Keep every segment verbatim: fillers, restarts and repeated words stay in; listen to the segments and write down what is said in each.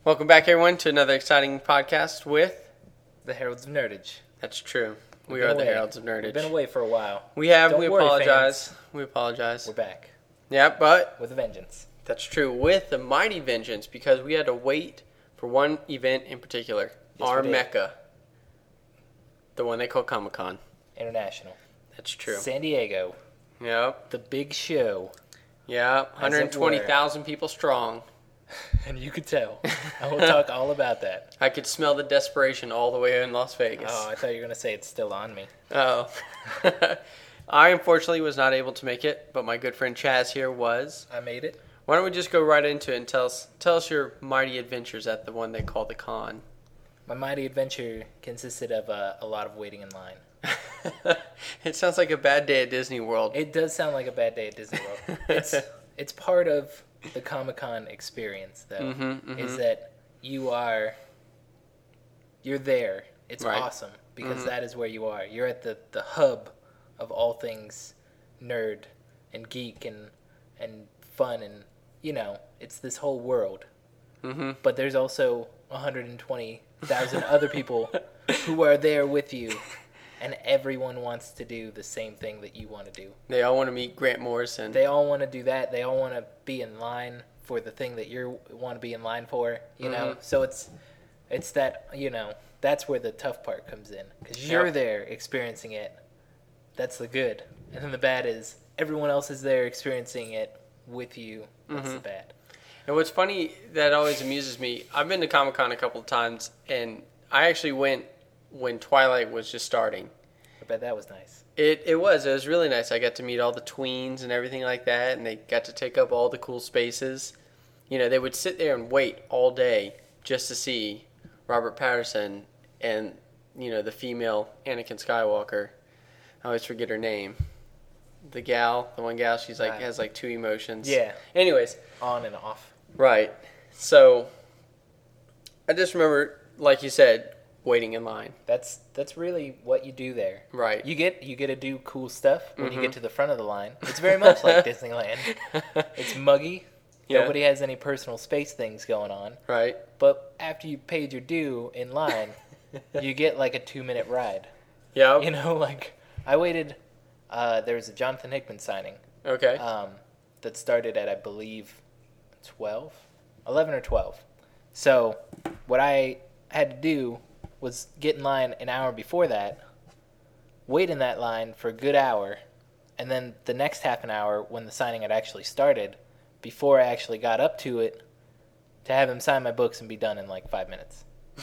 Welcome back, everyone, to another exciting podcast with the Heralds of Nerdage. That's true. We We've are been the away. Heralds of Nerdage. We've been away for a while. We have. Don't we worry, apologize. fans. We apologize. We're back Yeah, but with a vengeance. that's true. With a mighty vengeance, because we had to wait for one event in particular. Yes, our we did. Mecca. The one they call Comic-Con. International. That's true. San Diego. Yep. The big show. Yeah. one hundred twenty thousand people strong. And you could tell. I will talk all about that. I could smell the desperation all the way in Las Vegas. Oh, I thought you were going to say it's still on me. Oh. I unfortunately was not able to make it, but my good friend Chaz here was. I made it. Why don't we just go right into it and tell us tell us your mighty adventures at the one they call the con. My mighty adventure consisted of uh, a lot of waiting in line. It sounds like a bad day at Disney World. It does sound like a bad day at Disney World. It's it's part of the Comic-Con experience, though, mm-hmm, mm-hmm. is that you are, you're there. It's Right. awesome, because Mhm. that is where you are. You're at the, the hub of all things nerd and geek and and fun, and, you know, it's this whole world. Mm-hmm. But there's also one hundred twenty thousand other people who are there with you, and everyone wants to do the same thing that you want to do. They all want to meet Grant Morrison. They all want to do that. They all want to be in line for the thing that you want to be in line for, you know? Mhm. So it's it's that, you know, that's where the tough part comes in. Because you're Yep. there experiencing it. That's the good. And then the bad is everyone else is there experiencing it with you. That's the Mhm. bad. And what's funny that always amuses me, I've been to Comic-Con a couple of times, and I actually went when Twilight was just starting. I bet that was nice. It it was. It was really nice. I got to meet all the tweens and everything like that, and they got to take up all the cool spaces. You know, they would sit there and wait all day just to see Robert Patterson and, you know, the female Anakin Skywalker. I always forget her name. The gal, the one gal, she's like Right. has like two emotions. Yeah. Anyways, On and off. right. So I just remember, like you said, waiting in line. That's that's really what you do there. Right. You get you get to do cool stuff when you Mhm. get to the front of the line. It's very much like Disneyland. It's muggy. Yeah. Nobody has any personal space things going on. Right. But after you paid your due in line, you get like a two minute ride. Yeah. You know, like I waited. Uh, there was a Jonathan Hickman signing Okay. um, that started at I believe twelve, eleven or twelve. So what I had to do was get in line an hour before that, wait in that line for a good hour, and then the next half an hour when the signing had actually started, before I actually got up to it, to have him sign my books and be done in like five minutes.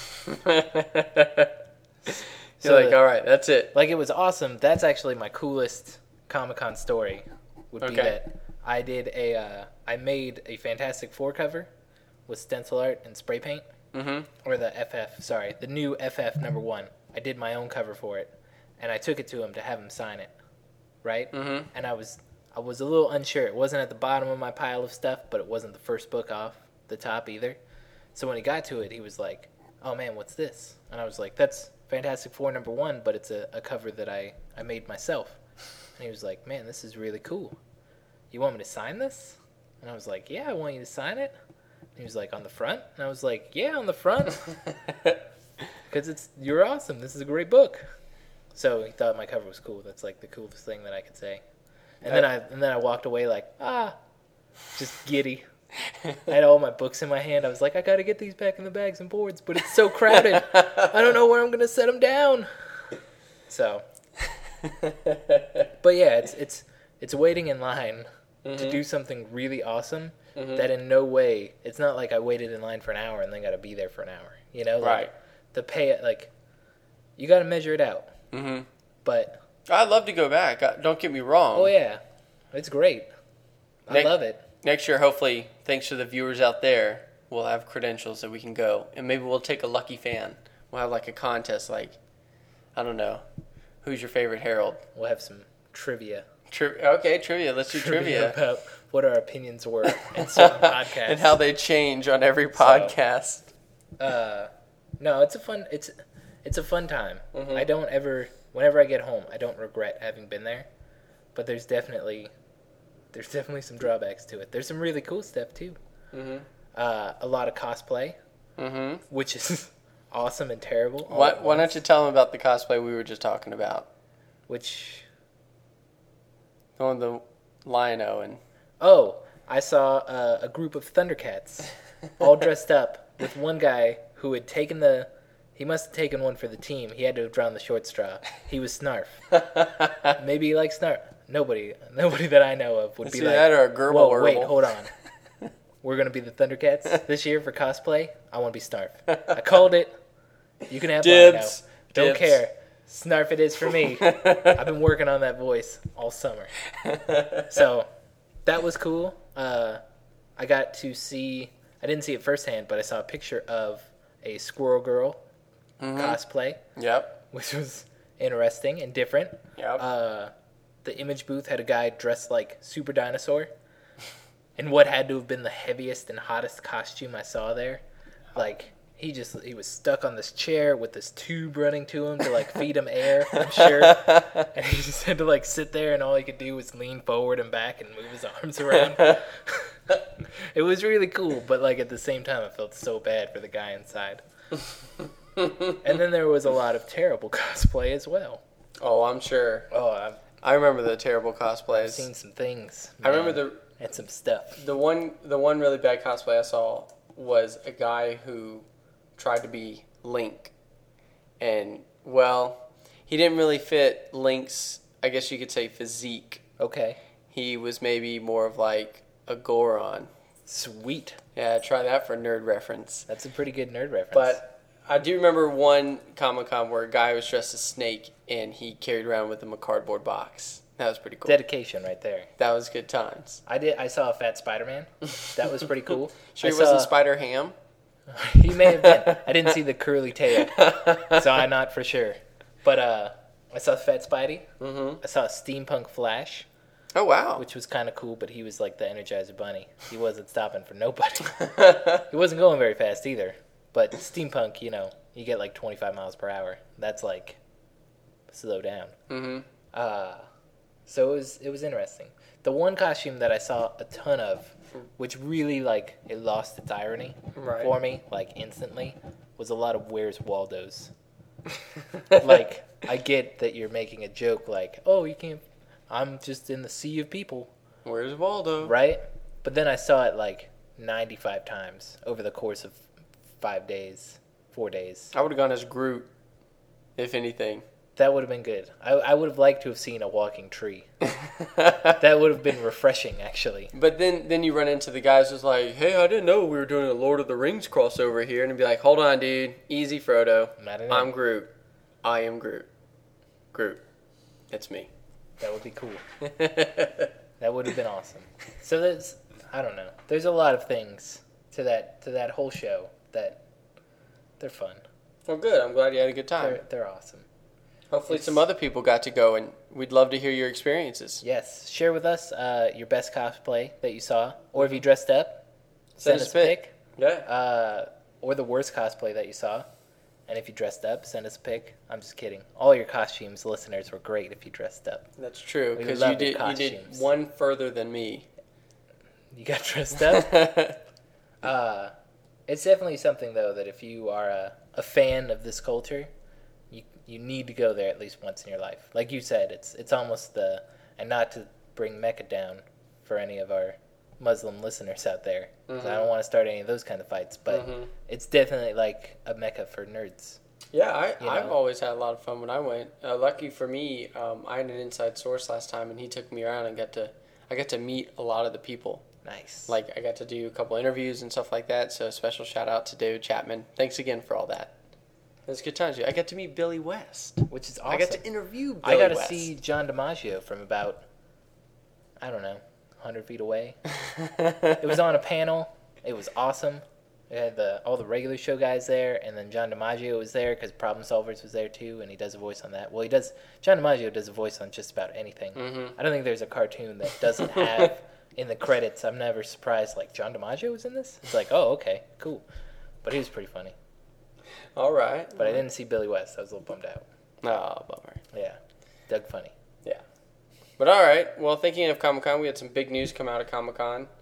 You're So like, the- all right, that's it. Like, it was awesome. That's actually my coolest Comic-Con story, would be Okay. that I did a, uh, I made a Fantastic Four cover with stencil art and spray paint. Mm-hmm. Or the F F, sorry, the new F F number one. I did my own cover for it, and I took it to him to have him sign it, right? Mm-hmm. And I was, I was a little unsure. It wasn't at the bottom of my pile of stuff, but it wasn't the first book off the top either. So when he got to it, he was like, "Oh man, what's this?" And I was like, "That's Fantastic Four number one, but it's a, a cover that I, I made myself." And he was like, "Man, this is really cool. You want me to sign this?" And I was like, "Yeah, I want you to sign it." And he was like, "On the front?" And I was like, "Yeah, on the front." Because it's, you're awesome. This is a great book. So he thought my cover was cool. That's like the coolest thing that I could say. And then I and then I walked away like, ah, just giddy. I had all my books in my hand. I was like, I got to get these back in the bags and boards, but it's so crowded. I don't know where I'm going to set them down. So, but yeah, it's it's it's waiting in line Mhm. to do something really awesome Mhm. that in no way, it's not like I waited in line for an hour and then got to be there for an hour. You know, like, Right. the pay, like, you got to measure it out. Mm-hmm. But I'd love to go back. Uh, Don't get me wrong. oh yeah, it's great. I Nick- love it. Next year, hopefully, thanks to the viewers out there, we'll have credentials that we can go. And maybe we'll take a lucky fan. We'll have like a contest like, I don't know, who's your favorite Herald? We'll have some trivia. Tri- okay, trivia. Let's do trivia. about what our opinions were in certain podcasts. And how they change on every podcast. Uh, no, it's a fun. It's it's a fun time. Mhm. I don't ever. Whenever I get home, I don't regret having been there. But there's definitely there's definitely some drawbacks to it. There's some really cool stuff too. Mm-hmm. Uh, a lot of cosplay. Mm-hmm. which is awesome and terrible. all Why, at why once. don't you tell them about the cosplay we were just talking about? Which The one with the Lion-O and... oh, I saw uh, a group of Thundercats all dressed up with one guy who had taken the. He must have taken one for the team. He had to have drawn the short straw. He was Snarf. Maybe he likes Snarf. Nobody, nobody that I know of would It's be either like, that or a Gerbil whoa, Wurble." wait, hold on. We're going to be the Thundercats this year for cosplay. I want to be Snarf. I called it. You can have mine now. Dibs. Don't Dibs. care. Snarf it is for me. I've been working on that voice all summer. So that was cool. Uh, I got to see, I didn't see it firsthand, but I saw a picture of a Squirrel Girl Mm-hmm. cosplay, Yep. which was interesting and different. Yep. Uh, the image booth had a guy dressed like Super Dinosaur in what had to have been the heaviest and hottest costume I saw there. Like, he just, he was stuck on this chair with this tube running to him to, like, feed him air, I'm sure. And he just had to, like, sit there, and all he could do was lean forward and back and move his arms around. It was really cool, but, like, at the same time, I felt so bad for the guy inside. And then there was a lot of terrible cosplay as well. Oh, I'm sure. Oh, I've I remember the terrible cosplays. seen some things. I remember man, the and some stuff. the one the one really bad cosplay I saw was a guy who tried to be Link, and well, he didn't really fit Link's, I guess you could say, physique. Okay, He was maybe more of like a Goron. sweet. Yeah, try that for nerd reference. That's a pretty good nerd reference. But I do remember one Comic Con where a guy was dressed as Snake and he carried around with him a cardboard box. That was pretty cool. dedication right there. That was good times. I did. I saw a fat Spider-Man. That was pretty cool. Sure, I he wasn't saw- Spider Ham. He may have been. I didn't see the curly tail, so I'm not for sure. But uh, I saw Fat Spidey. Mm-hmm. I saw Steampunk Flash, Oh wow. which was kind of cool. But he was like the Energizer Bunny. He wasn't stopping for nobody. He wasn't going very fast either. But Steampunk, you know, you get like twenty-five miles per hour. That's like slow down. Mm-hmm. Uh, so it was it was interesting. The one costume that I saw a ton of, which really like it lost its irony Right. for me, like instantly, was a lot of Where's Waldo's. Like, I get that you're making a joke, like, oh, you can't. I'm just in the sea of people, Where's Waldo? right? But then I saw it like ninety-five times over the course of five days, four days. I would have gone as Groot, if anything. That would have been good. I, I would have liked to have seen a walking tree. That would have been refreshing, actually. But then, then you run into the guys who's like, "Hey, I didn't know we were doing a Lord of the Rings crossover here," and you'd be like, "Hold on, dude, easy, Frodo. Not in I'm it. Groot. I am Groot. Groot. It's me." That would be cool. That would have been awesome. So there's, I don't know. There's a lot of things to that to that whole show that they're fun. Well, good. I'm glad you had a good time. They're they're awesome. Hopefully, it's- some other people got to go, and we'd love to hear your experiences. Yes, share with us uh, your best cosplay that you saw, or if you dressed up, send, us a pic. Yeah. Uh, or the worst cosplay that you saw, and if you dressed up, send us a pic. I'm just kidding. All your costumes, listeners, were great if you dressed up. That's true, We because you love the did you did costumes. one further than me. You got dressed up. Uh, it's definitely something though that if you are a, a fan of this culture, you you need to go there at least once in your life. Like you said, it's it's almost the, and not to bring Mecca down for any of our Muslim listeners out there, 'cause I don't want to start any of those kind of fights, but Mhm. it's definitely like a Mecca for nerds. Yeah, I, You I've know? always had a lot of fun when I went. Uh, lucky for me, um, I had an inside source last time, and he took me around and got to I got to meet a lot of the people. Nice. Like I got to do a couple interviews and stuff like that. So special shout out to David Chapman. Thanks again for all that. It was good times. I got to meet Billy West. which is awesome. I got to interview Billy I got to West. see John DiMaggio from about, I don't know, one hundred feet away. It was on a panel. It was awesome. We had the all the regular show guys there, and then John DiMaggio was there because Problem Solvers was there too, and he does a voice on that. Well, he does. John DiMaggio does a voice on just about anything. Mhm. I don't think there's a cartoon that doesn't have in the credits. I'm never surprised. Like John DiMaggio was in this. It's like, oh, okay, cool. But he was pretty funny. All right. But I didn't see Billy West. I was a little bummed out. Oh, bummer. Yeah, Doug Funny. Yeah. But all right. Well, thinking of Comic Con, we had some big news come out of Comic Con.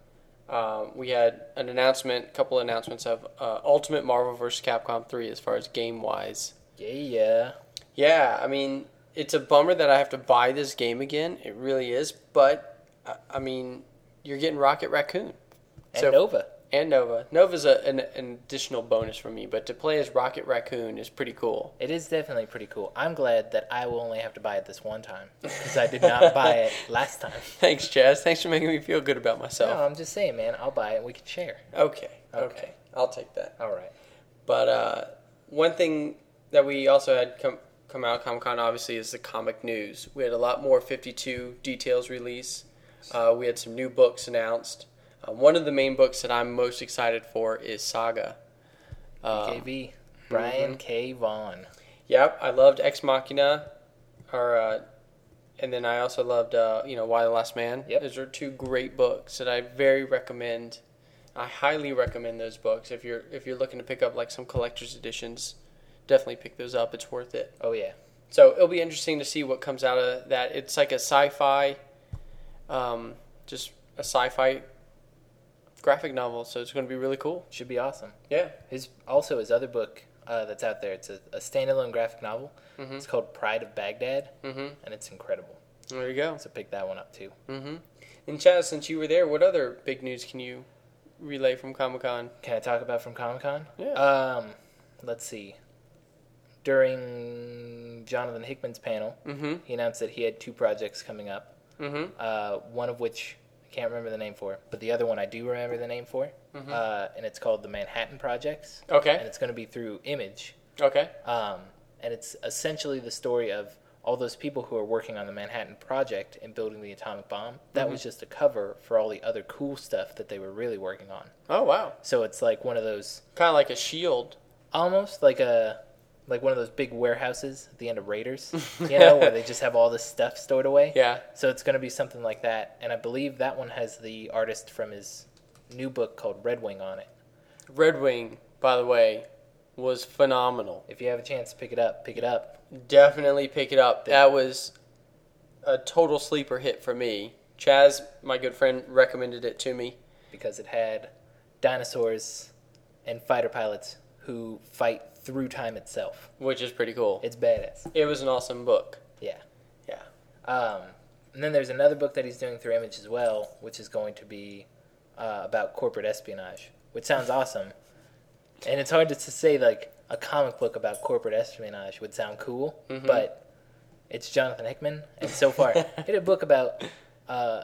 Um, we had an announcement, a couple of announcements of uh, Ultimate Marvel versus. Capcom three as far as game-wise. Yeah, yeah. Yeah, I mean, it's a bummer that I have to buy this game again. It really is. But, I- I mean, you're getting Rocket Raccoon. And So- Nova. And Nova. Nova's a, an, an additional bonus for me, but to play as Rocket Raccoon is pretty cool. It is definitely pretty cool. I'm glad that I will only have to buy it this one time because I did not buy it last time. Thanks, Chaz. Thanks for making me feel good about myself. No, I'm just saying, man. I'll buy it and we can share. Okay, okay. Okay. I'll take that. All right. But uh, one thing that we also had come, come out of Comic-Con, obviously, is the comic news. We had a lot more fifty-two details release. Uh, we had some new books announced. Uh, one of the main books that I'm most excited for is Saga. Um, K V. Brian mhm. K. Vaughan. Yep, I loved Ex Machina, or, uh, and then I also loved, uh, you know, Why the Last Man. Yep. Those are two great books that I very recommend. I highly recommend those books. If you're if you're looking to pick up like some collector's editions, definitely pick those up. It's worth it. Oh, yeah. So it'll be interesting to see what comes out of that. It's like a sci-fi, um, just a sci-fi graphic novel. So it's going to be really cool. Should be awesome. Yeah. His Also, his other book uh, that's out there, it's a, a standalone graphic novel. Mhm. It's called Pride of Baghdad, Mhm. and it's incredible. There you go. So pick that one up, too. Mhm. And Chaz, since you were there, what other big news can you relay from Comic-Con? Can I talk about from Comic-Con? Yeah. Um, let's see. During Jonathan Hickman's panel, Mm-hmm. he announced that he had two projects coming up. Mm-hmm. Uh, one of which I can't remember the name for, but the other one I do remember the name for. Mhm. Uh, and it's called the Manhattan Projects. And Okay. it's going to be through Image. Okay. Um, and it's essentially the story of all those people who are working on the Manhattan Project and building the atomic bomb. That Mhm. was just a cover for all the other cool stuff that they were really working on. Oh wow. So it's like one of those, Kind of like a shield. almost like a, like one of those big warehouses at the end of Raiders, you know, where they just have all this stuff stored away. Yeah. So it's going to be something like that. And I believe that one has the artist from his new book called Red Wing on it. Red Wing, by the way, was phenomenal. If you have a chance to pick it up, pick it up. Definitely pick it up. That was a total sleeper hit for me. Chaz, my good friend, recommended it to me. Because it had dinosaurs and fighter pilots who fight through time itself. Which is pretty cool. It's badass. It was an awesome book. Yeah. Yeah. Um, and then there's another book that he's doing through Image as well, which is going to be uh, about corporate espionage, which sounds awesome. And it's hard to, to say, like, a comic book about corporate espionage would sound cool, Mhm. but it's Jonathan Hickman, and so far, he did a book about uh,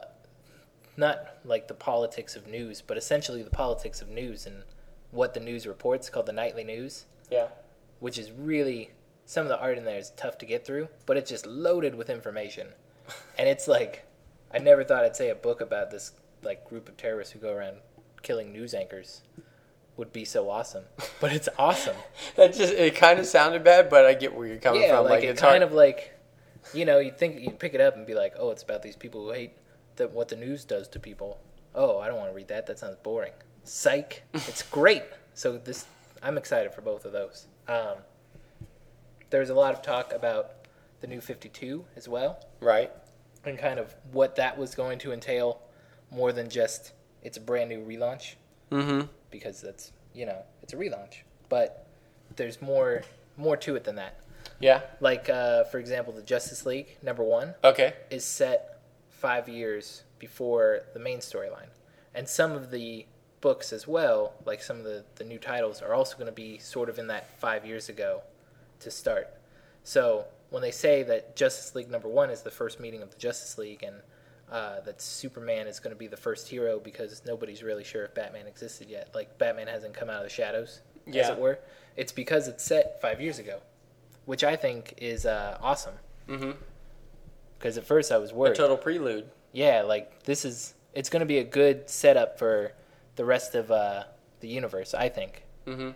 not, like, the politics of news, but essentially the politics of news and what the news reports, called the Nightly News. Yeah. Which is really, some of the art in there is tough to get through, but it's just loaded with information. And it's like, I never thought I'd say a book about this like group of terrorists who go around killing news anchors would be so awesome. But it's awesome. That just, it kind of sounded bad, but I get where you're coming Yeah, from. like, Like, it it's kind hard. of like, you know, you'd think, you'd pick it up and be like, oh, it's about these people who hate that what the news does to people. Oh, I don't want to read that. That sounds boring. Psych. It's great. So this, I'm excited for both of those. Um, there's a lot of talk about the new fifty-two as well, Right. and kind of what that was going to entail, more than just it's a brand new relaunch, Mm-hmm. because that's, you know, it's a relaunch. But there's more more to it than that. Yeah. Like, uh, for example, the Justice League, number one, Okay. is set five years before the main storyline. And some of the books as well, like some of the, the new titles, are also going to be sort of in that five years ago to start. So when they say that Justice League number one is the first meeting of the Justice League, and uh, that Superman is going to be the first hero because nobody's really sure if Batman existed yet, like Batman hasn't come out of the shadows, as Yeah. it were, it's because it's set five years ago, which I think is uh, awesome. Mm-hmm. Because at first I was A worried. total prelude. Yeah, like this is, it's going to be a good setup for the rest of uh, the universe, I think. Mm-hmm.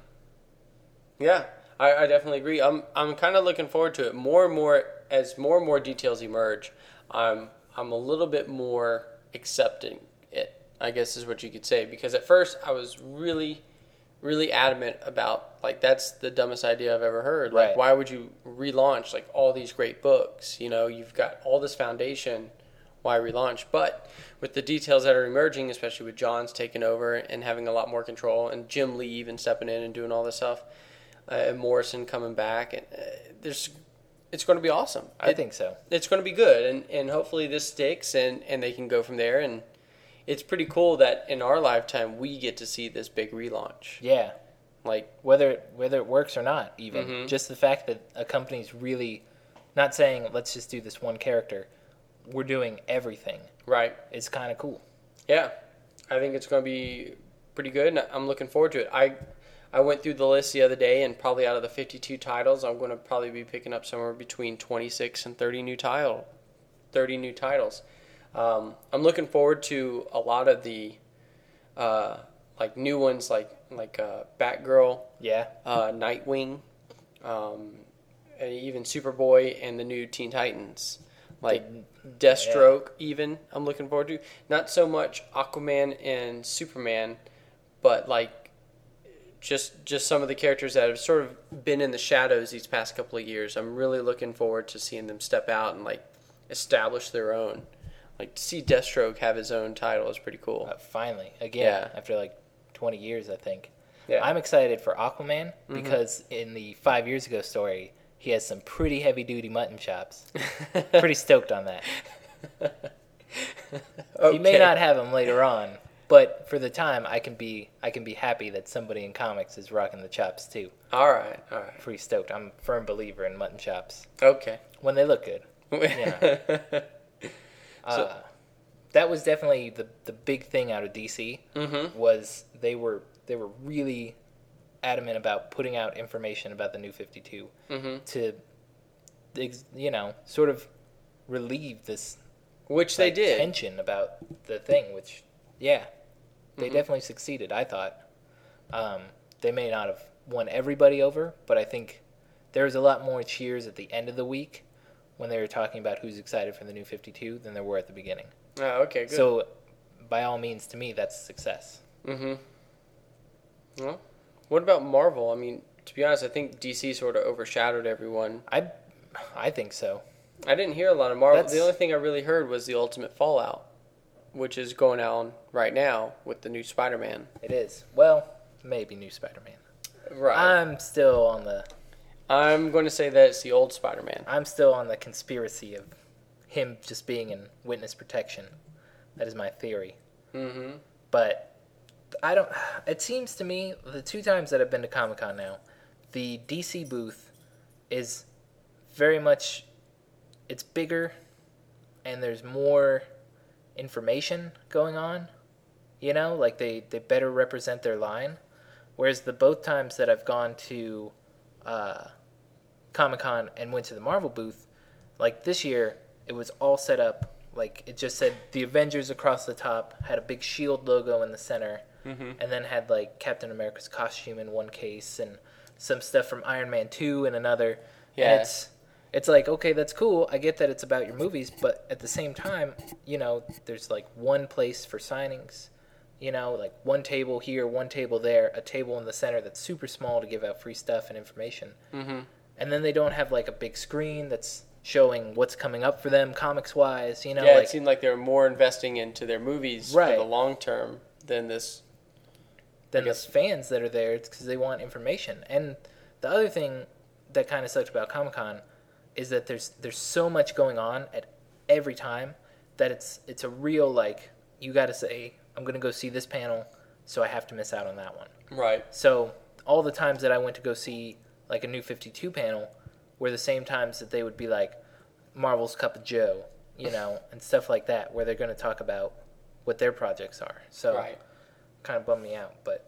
Yeah, I, I definitely agree. I'm I'm kind of looking forward to it. More and more, as more and more details emerge, I'm I'm a little bit more accepting it, I guess is what you could say. Because at first I was really, really adamant about, like, that's the dumbest idea I've ever heard. Like, Right. why would you relaunch, like, all these great books? You know, you've got all this foundation. why relaunch? But with the details that are emerging, especially with John's taking over and having a lot more control, and Jim Lee even stepping in and doing all this stuff, uh, and Morrison coming back, and uh, there's, it's going to be awesome. I It- think so. It's going to be good, and, and hopefully this sticks, and, and they can go from there. And it's pretty cool that in our lifetime we get to see this big relaunch. Yeah. Like, Whether whether it works or not, even Mhm. just the fact that a company's really not saying let's just do this one character, we're doing everything. right. Is kind of cool. Yeah, I think it's going to be pretty good, and I'm looking forward to it. I I went through the list the other day, and probably out of the fifty-two titles, I'm going to probably be picking up somewhere between twenty-six and thirty new title, thirty new titles. Um, I'm looking forward to a lot of the uh, like new ones, like like uh, Batgirl, Yeah. uh, Nightwing, um, and even Superboy, and the new Teen Titans. Like Deathstroke, even, I'm looking forward to. Not so much Aquaman and Superman, but like just just some of the characters that have sort of been in the shadows these past couple of years. I'm really looking forward to seeing them step out and like establish their own. Like to see Deathstroke have his own title is pretty cool. Uh, finally, again, Yeah. after like twenty years, I think. Yeah. I'm excited for Aquaman because in the five years ago story, he has some pretty heavy duty mutton chops. Pretty stoked on that. Okay. He may not have them later on, but for the time, I can be I can be happy that somebody in comics is rocking the chops too. All right, all right. Pretty stoked. I'm a firm believer in mutton chops Okay. when they look good. Uh, that was definitely the the big thing out of D C. Mm-hmm. Was they were they were really adamant about putting out information about the New fifty-two Mm-hmm. to, ex- you know, sort of relieve this Which they like, did. tension about the thing. Which, yeah, they Mhm. definitely succeeded. I thought um, they may not have won everybody over, but I think there was a lot more cheers at the end of the week when they were talking about who's excited for the New fifty-two than there were at the beginning. Oh, okay, good. So, by all means, to me, that's a success. Mm-hmm. Well, what about Marvel? I mean, to be honest, I think D C sort of overshadowed everyone. I, I think so. I didn't hear a lot of Marvel. That's- The only thing I really heard was the Ultimate Fallout, which is going on right now with the new Spider-Man. It is. Well, maybe new Spider-Man. Right. I'm still on the. I'm going to say that it's the old Spider-Man. I'm still on the conspiracy of him just being in witness protection. That is my theory. Mm-hmm. But I don't. It seems to me the two times that I've been to Comic Con now, the D C booth is very much. It's bigger, and there's more information going on. You know, like they they better represent their line. Whereas the both times that I've gone to uh, Comic Con and went to the Marvel booth, like this year, it was all set up. Like it just said the Avengers across the top, had a big shield logo in the center, Mm-hmm. and then had like Captain America's costume in one case and some stuff from Iron Man two in another. Yeah. And it's it's like, okay, that's cool. I get that it's about your movies, but at the same time, you know, there's like one place for signings. You know, like one table here, one table there, a table in the center that's super small to give out free stuff and information. Mm-hmm. And then they don't have like a big screen that's showing what's coming up for them comics wise, you know, Yeah, like it seemed like they were more investing into their movies Right. for the long term than this. than I the guess- fans that are there. It's because they want information. And the other thing that kind of sucked about Comic Con is that there's there's so much going on at every time that it's it's a real like you got to say I'm gonna go see this panel, so I have to miss out on that one. Right. So all the times that I went to go see like a New fifty-two panel were the same times that they would be like Marvel's Cup of Joe, you know, and stuff like that, where they're going to talk about what their projects are. So Right. kind of bummed me out, but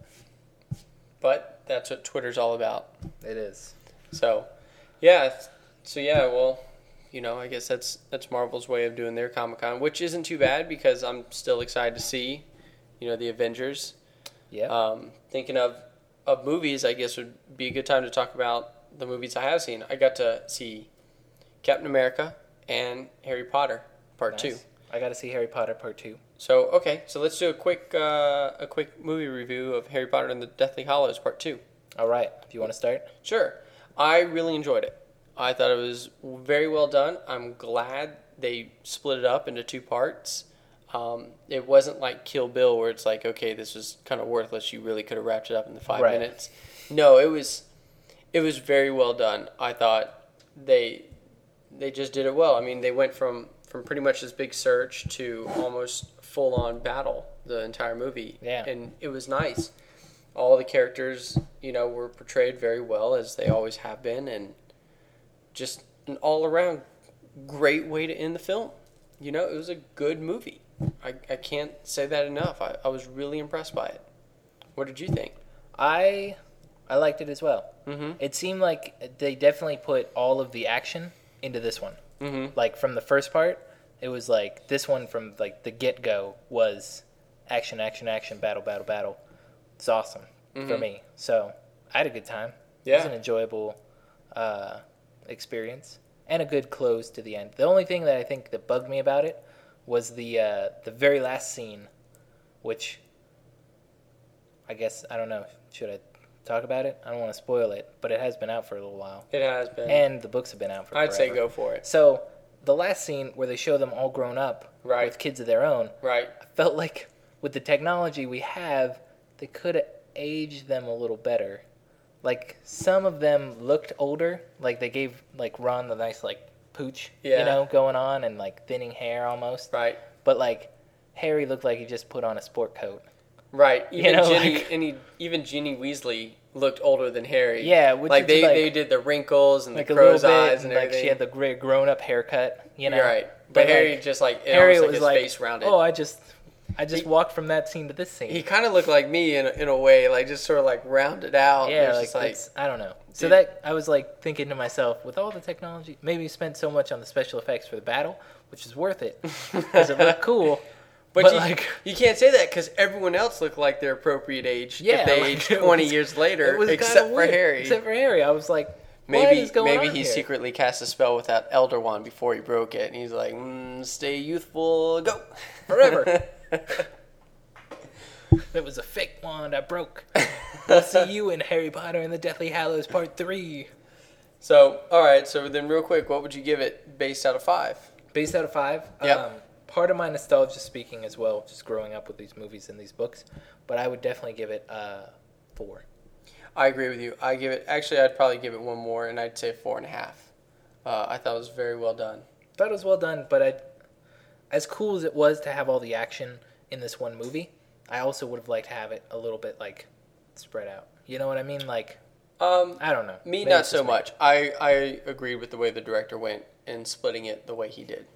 But that's what Twitter's all about. it is. So, yeah. So yeah. Well, you know, I guess that's that's Marvel's way of doing their Comic Con, which isn't too bad because I'm still excited to see, you know, the Avengers. Yeah. Um, thinking of of movies, I guess would be a good time to talk about the movies I have seen. I got to see Captain America and Harry Potter Part Nice. Two. I got to see Harry Potter Part Two. So okay, so let's do a quick uh, a quick movie review of Harry Potter and the Deathly Hallows Part Two. All right. Do you want to start? Sure, I really enjoyed it. I thought it was very well done. I'm glad they split it up into two parts. Um, it wasn't like Kill Bill where it's like, okay, this was kind of worthless. You really could have wrapped it up in the five Right. minutes. No, it was it was very well done. I thought they they just did it well. I mean, they went from, from pretty much this big search to almost full on battle the entire movie. Yeah. And it was nice. All the characters, you know, were portrayed very well as they always have been, and just an all around great way to end the film. You know, it was a good movie. I, I can't say that enough. I, I was really impressed by it. What did you think? I I liked it as well. Mm-hmm. It seemed like they definitely put all of the action into this one. Mm-hmm. Like from the first part, it was like this one from like the get go was action, action, action, battle, battle, battle. It's awesome Mm-hmm. for me. So I had a good time. It Yeah. was an enjoyable uh, experience and a good close to the end. The only thing that I think that bugged me about it was the uh, the very last scene, which I guess I don't know. Should I talk about it? I don't want to spoil it, but it has been out for a little while, It has been. and the books have been out for. I'd say forever. go for it. So the last scene where they show them all grown up Right. with kids of their own, Right. I felt like with the technology we have, they could have aged them a little better. Like some of them looked older, like they gave like Ron the nice like pooch, Yeah. you know, going on and like thinning hair almost. Right. But like Harry looked like he just put on a sport coat. Right. Even know, Ginny like- and he, even Ginny Weasley looked older than Harry. Yeah, which like is they, like- they did the wrinkles and Like the a little crow's bit, eyes and and like everything. she had the great grown up haircut, you know. You're right. But, But, Harry like, just like it Harry almost was like like, his face rounded. oh, I just, I just He- walked from that scene to this scene. He kind of looked like me in a, in a way, like just sort of like rounded out. It Yeah, was like, just like that's, I don't know. So Dude. that I was like thinking to myself, with all the technology, maybe you spent so much on the special effects for the battle, which is worth it because it looked cool. But, But, you, like, you can't say that because everyone else looked like their appropriate age yeah, if they like, aged it twenty was- years it later, was except kinda for weird. Harry. Except for Harry, I was like, what maybe is going maybe on he here? secretly cast a spell with that Elder Wand before he broke it, and he's like, mm, "Stay youthful, go Forever." It was a fake wand I broke. We'll see you in Harry Potter and the Deathly Hallows Part Three. So, all right. So then, real quick, what would you give it based out of five? Based out of five. Yep. Um, part of my nostalgia speaking as well, just growing up with these movies and these books, but I would definitely give it uh, four. I agree with you. I give it. Actually, I'd probably give it one more, and I'd say four and a half. Uh, I thought it was very well done. Thought it was well done, but I, as cool as it was to have all the action in this one movie, I also would have liked to have it a little bit like spread out. You know what I mean? Like, Um, I don't know. me, Maybe not it's so just me. much. I I agreed with the way the director went in splitting it the way he did.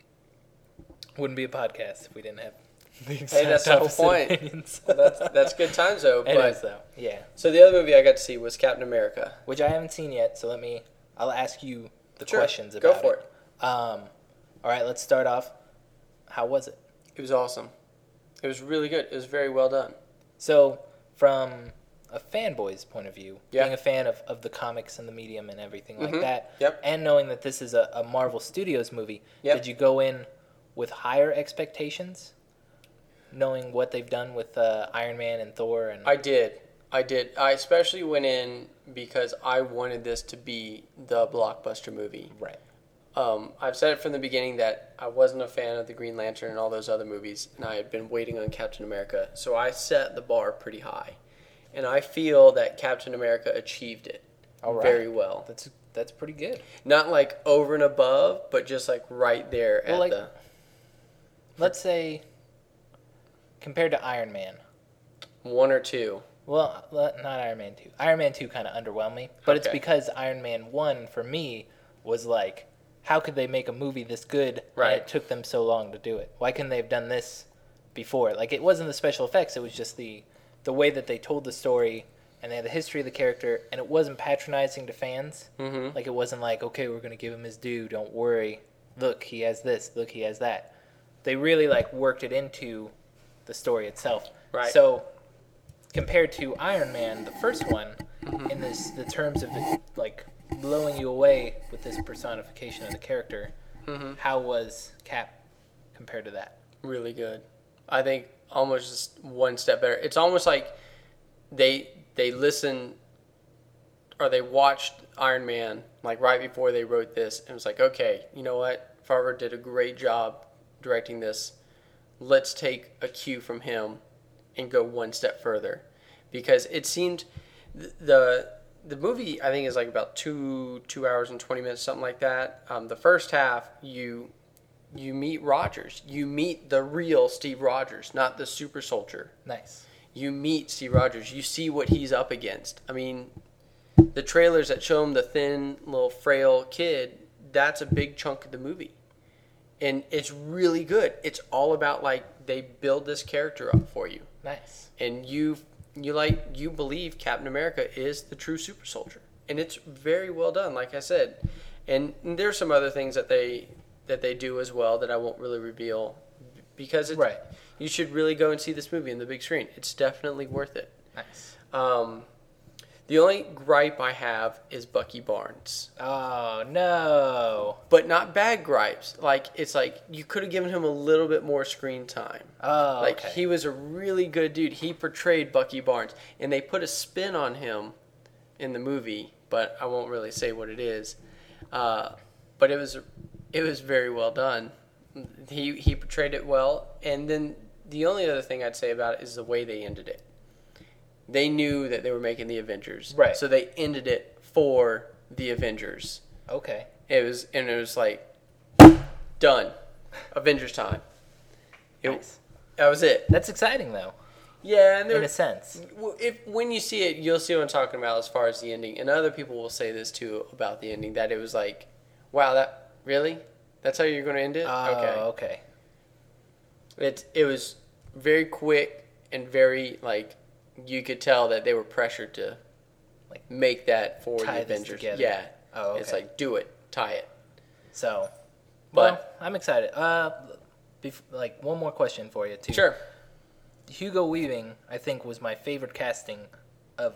Wouldn't be a podcast if we didn't have the Hey, that's the whole opposite point. opinions. That's that's good times though. It But is though. Yeah. so the other movie I got to see was Captain America. Which I haven't seen yet, so let me. I'll ask you the Sure, questions go about for it. Um, all right, let's start off. How was it? It was awesome. It was really good. It was very well done. So, from a fanboy's point of view, Yeah. being a fan of, of the comics and the medium and everything like Mhm. that, Yep. and knowing that this is a, a Marvel Studios movie, Yep. did you go in with higher expectations, knowing what they've done with uh, Iron Man and Thor? And I did. I did. I especially went in because I wanted this to be the blockbuster movie. right, Um, I've said it from the beginning that I wasn't a fan of the Green Lantern and all those other movies, and I had been waiting on Captain America, so I set the bar pretty high. And I feel that Captain America achieved it All right. very well. that's that's pretty good. Not like over and above, but just like right there Well, at like- the Let's say, compared to Iron Man. one or two. Well, le- not Iron Man two. Iron Man two kind of underwhelmed me, but it's Okay. because Iron Man one for me was like, how could they make a movie this good? Right. And it took them so long to do it. Why couldn't they have done this before? Like, it wasn't the special effects; it was just the the way that they told the story, and they had the history of the character, and it wasn't patronizing to fans. Mm-hmm. Like, it wasn't like, okay, we're gonna give him his due. Don't worry. Look, he has this. Look, he has that. They really like worked it into the story itself. Right. So compared to Iron Man, the first one, Mm-hmm. in this the terms of it, like blowing you away with this personification of the character, Mm-hmm. how was Cap compared to that? Really good. I think almost just one step better. It's almost like they they listened or they watched Iron Man like right before they wrote this and was like, okay, you know what? Favreau did a great job directing this. Let's take a cue from him and go one step further, because it seemed the the movie I think is like about two two hours and twenty minutes, something like that. Um, the first half you you meet Rogers, you meet the real Steve Rogers, not the super soldier. Nice. You meet Steve Rogers, you see what he's up against. I mean, the trailers that show him the thin little frail kid, that's a big chunk of the movie. And it's really good. It's all about, like, they build this character up for you. Nice. And you you like you believe Captain America is the true super soldier. And it's very well done, like I said. And, and there's some other things that they that they do as well that I won't really reveal, because it's, right. you should really go and see this movie in the big screen. It's definitely worth it. Nice. Um The only gripe I have is Bucky Barnes. Oh, no. But not bad gripes. Like, it's like, you could have given him a little bit more screen time. Oh, Like, okay. he was a really good dude. He portrayed Bucky Barnes. And they put a spin on him in the movie, but I won't really say what it is. Uh, but it was it was very well done. He, he portrayed it well. And then the only other thing I'd say about it is the way they ended it. They knew that they were making the Avengers. Right. So they ended it for the Avengers. Okay. It was, and it was like, done. Avengers time. It, Nice. That was it. That's exciting, though, Yeah, and in there, a sense. if when you see it, you'll see what I'm talking about as far as the ending. And other people will say this too about the ending, that it was like, wow, that really? That's how you're going to end it? Oh, okay. okay. It it was very quick and very, like, you could tell that they were pressured to Like, make that for tie the this Avengers. together. Yeah. Oh, okay. It's like, do it, tie it. So, But- well, I'm excited. Uh, bef- like, one more question for you, too. Sure. Hugo Weaving, I think, was my favorite casting of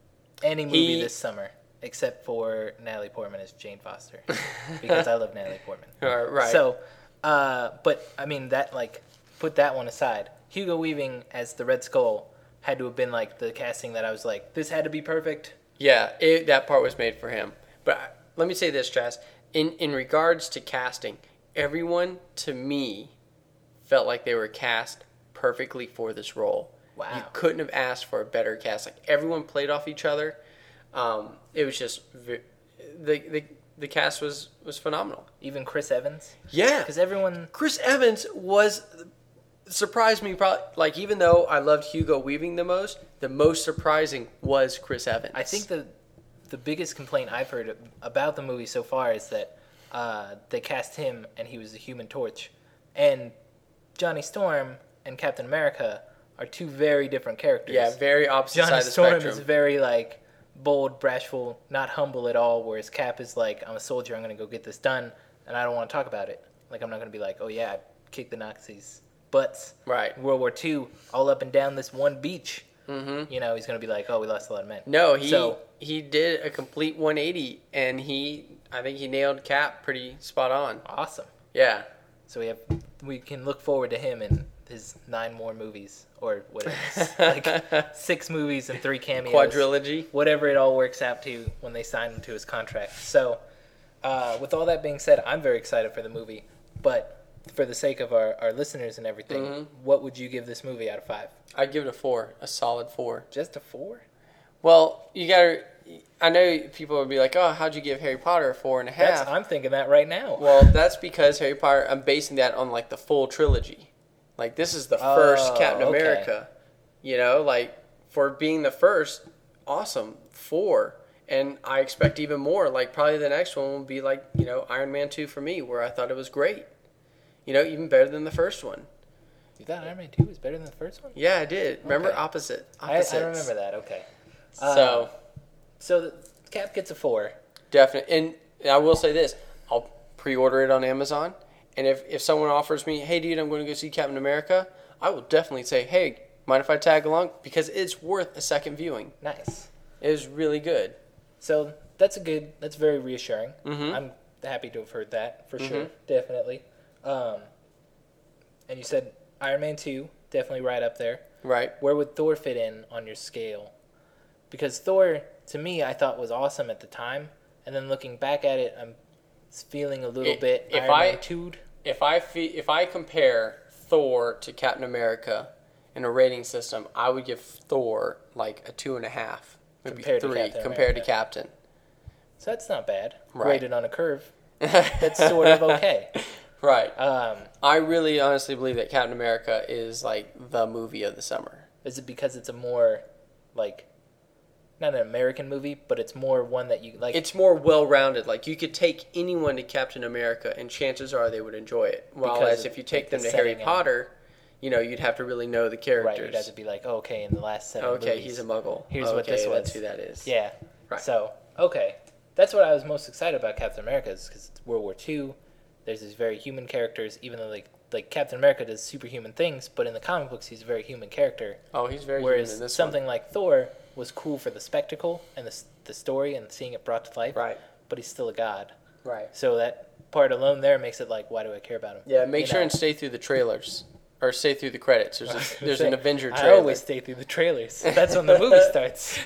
any movie He- this summer, except for Natalie Portman as Jane Foster, because I love Natalie Portman. Uh, right. So, uh, but I mean that like put that one aside. Hugo Weaving as the Red Skull had to have been like the casting that I was like, this had to be perfect. Yeah, it, that part was made for him. But I- let me say this, Chas. In in regards to casting, everyone to me felt like they were cast perfectly for this role. Wow. You couldn't have asked for a better cast. Like, everyone played off each other. Um, it was just ve- the the the cast was was phenomenal. Even Chris Evans, Yeah, because everyone. Chris Evans was surprised me. Probably, like, even though I loved Hugo Weaving the most, the most surprising was Chris Evans. I think the the biggest complaint I've heard about the movie so far is that uh, they cast him and he was the Human Torch, and Johnny Storm and Captain America are two very different characters. yeah, very opposite Johnny side of the Storm spectrum. is very like bold, bashful, not humble at all. Whereas Cap is like, I'm a soldier. I'm gonna go get this done, and I don't want to talk about it. Like, I'm not gonna be like, oh yeah, I kicked the Nazis' butts. Right. World War Two, all up and down this one beach. Mm-hmm. You know, he's gonna be like, oh, we lost a lot of men. No, he So- he did a complete one eighty, and he I think he nailed Cap pretty spot on. Awesome. Yeah, So we have we can look forward to him in his nine more movies or whatever, like six movies and three cameos. quadrilogy. Whatever it all works out to when they sign him to his contract. So, uh, with all that being said, I'm very excited for the movie. But for the sake of our, our listeners and everything, Mm-hmm. what would you give this movie out of five? I'd give it a four, a solid four. Just a four? Well, you gotta. I know people would be like, "Oh, how'd you give Harry Potter a four and a half?" That's, I'm thinking that right now. Well, that's because Harry Potter. I'm basing that on like the full trilogy. Like, this is the first Oh, Captain okay. America. You know, like, for being the first, awesome, four. And I expect even more. Like, probably the next one will be like, you know, Iron Man two for me, where I thought it was great. You know, even better than the first one. You thought Iron Man two was better than the first one? Yeah, I did. Remember, Okay. opposite. I, Opposites. I remember that, okay. So, Uh, So the Cap gets a four. definitely. And I will say this. I'll pre-order it on Amazon. And if, if someone offers me, hey, dude, I'm going to go see Captain America, I will definitely say, hey, mind if I tag along? Because it's worth a second viewing. Nice. It is really good. So that's a good. That's very reassuring. Mhm. I'm happy to have heard that for Mhm. sure, definitely. Um, and you said Iron Man two, definitely right up there. Right. Where would Thor fit in on your scale? Because Thor, to me, I thought was awesome at the time, and then looking back at it, I'm is feeling a little If- bit if Iron I- Man-tude. If I fe- if I compare Thor to Captain America in a rating system, I would give Thor like a two and a half, maybe Compared to three Captain compared to America. Captain. So that's not bad. Right. Rated on a curve. That's sort of okay. Right. Um, I really honestly believe that Captain America is like the movie of the summer. is it because it's a more, like, not an American movie, but it's more one that you, like... It's more well-rounded. Like, you could take anyone to Captain America, and chances are they would enjoy it. Whereas Because if you of, take like, them the to Harry setting and- Potter, you know, you'd have to really know the characters. Right, you'd have to be like, oh, okay, in the last seven Okay, movies, he's a Muggle. here's okay, what this that's was. who that is. Yeah. Right. So, okay. That's what I was most excited about Captain America, is because it's World War Two. There's these very human characters, even though, like, like Captain America does superhuman things, but in the comic books, he's a very human character. Oh, he's very Whereas human in this something like Thor was cool for the spectacle and the, the story and seeing it brought to life. one. Right. But he's still a god. Right. So that part alone there makes it like, why do I care about him? Yeah, make You sure know? and stay through the trailers. Or stay through the credits. There's, I was a, gonna there's say, an Avenger I trailer. always stay through the trailers. That's when the movie starts.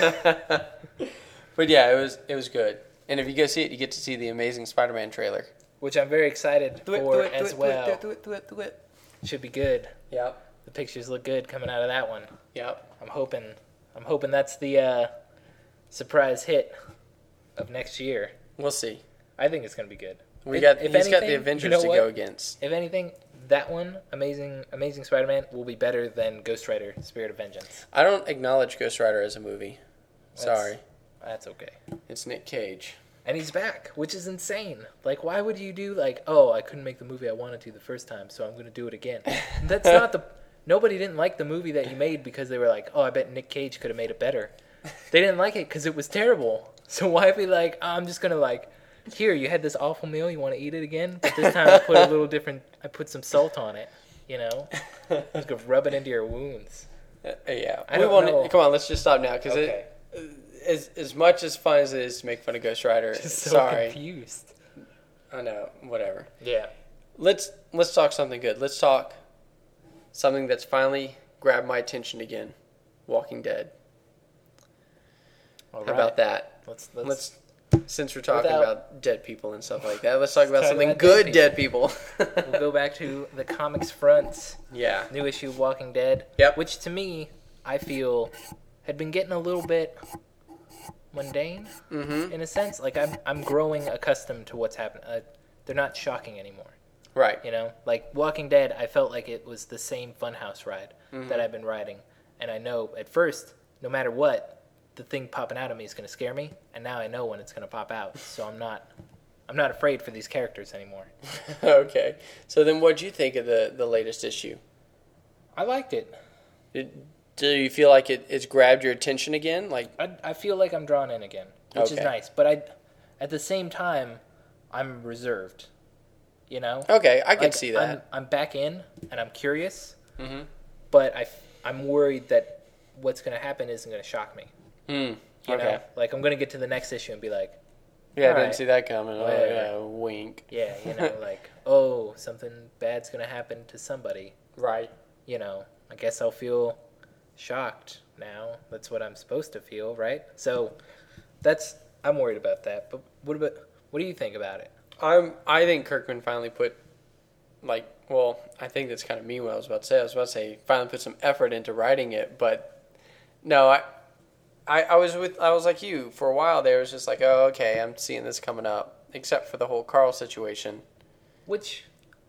But yeah, it was it was good. And if you go see it, you get to see the Amazing Spider-Man trailer. Which I'm very excited for as well. Do it, do it, do it, do it. Should be good. Yep. The pictures look good coming out of that one. Yep. I'm hoping. I'm hoping that's the uh, surprise hit of next year. We'll see. I think it's gonna be good. We If- got if he's got the anything, Avengers you know to what? go against. If anything, that one, Amazing Amazing Spider-Man, will be better than Ghost Rider: Spirit of Vengeance. I don't acknowledge Ghost Rider as a movie. That's- Sorry. That's okay. It's Nick Cage. And he's back, which is insane. Like, why would you do like, oh, I couldn't make the movie I wanted to the first time, so I'm going to do it again? That's not the. Nobody didn't like the movie that you made because they were like, oh, I bet Nick Cage could have made it better. They didn't like it because it was terrible. So why be like, oh, I'm just gonna like, here, you had this awful meal, you want to eat it again? But this time I put a little different. I put some salt on it. You know, just go rub it into your wounds. Uh, yeah. I we don't want know. Come on, let's just stop now because Okay. it. As, as much as fun as it is to make fun of Ghost Rider, Just so sorry, confused. I know, whatever. Yeah. Let's let's talk something good. Let's talk something that's finally grabbed my attention again. Walking Dead. All How about that? Let's let's. Let's since we're talking Without- about dead people and stuff like that, let's talk about talk something about good dead dead people. we'll go back to the comics front. Yeah. New issue of Walking Dead. Yep. Which to me, I feel, had been getting a little bit mundane Mm-hmm. in a sense. Like I'm, I'm growing accustomed to what's happening. Uh, they're not shocking anymore. Right. You know, like Walking Dead, I felt like it was the same Funhouse ride Mhm. that I've been riding, and I know at first, no matter what, the thing popping out of me is going to scare me, and now I know when it's going to pop out. So I'm not, I'm not afraid for these characters anymore. Okay. So then, what'd you think of the the latest issue? I liked it. Did, do you feel like it, it's grabbed your attention again? Like, I, I feel like I'm drawn in again, which is Okay. nice. But I, at the same time, I'm reserved. You know. okay, I can Like, see that. I'm, I'm back in, and I'm curious, Mm-hmm. but I, I'm worried that what's going to happen isn't going to shock me. Mm. You Okay. know, like I'm going to get to the next issue and be like, Yeah, I Alright. didn't see that coming. Oh, Whatever. yeah, wink. yeah, you know, like, oh, something bad's going to happen to somebody. Right. You know, I guess I'll feel shocked now. That's what I'm supposed to feel, right? So, that's I'm worried about that. But what about what do you think about it? I'm. I think Kirkman finally put, like, well, I think that's kind of mean what I was about to say. I was about to say finally put some effort into writing it, but no, I, I, I was with. I was like you for a while. There it was just like, oh, okay, I'm seeing this coming up. Except for the whole Carl situation. Which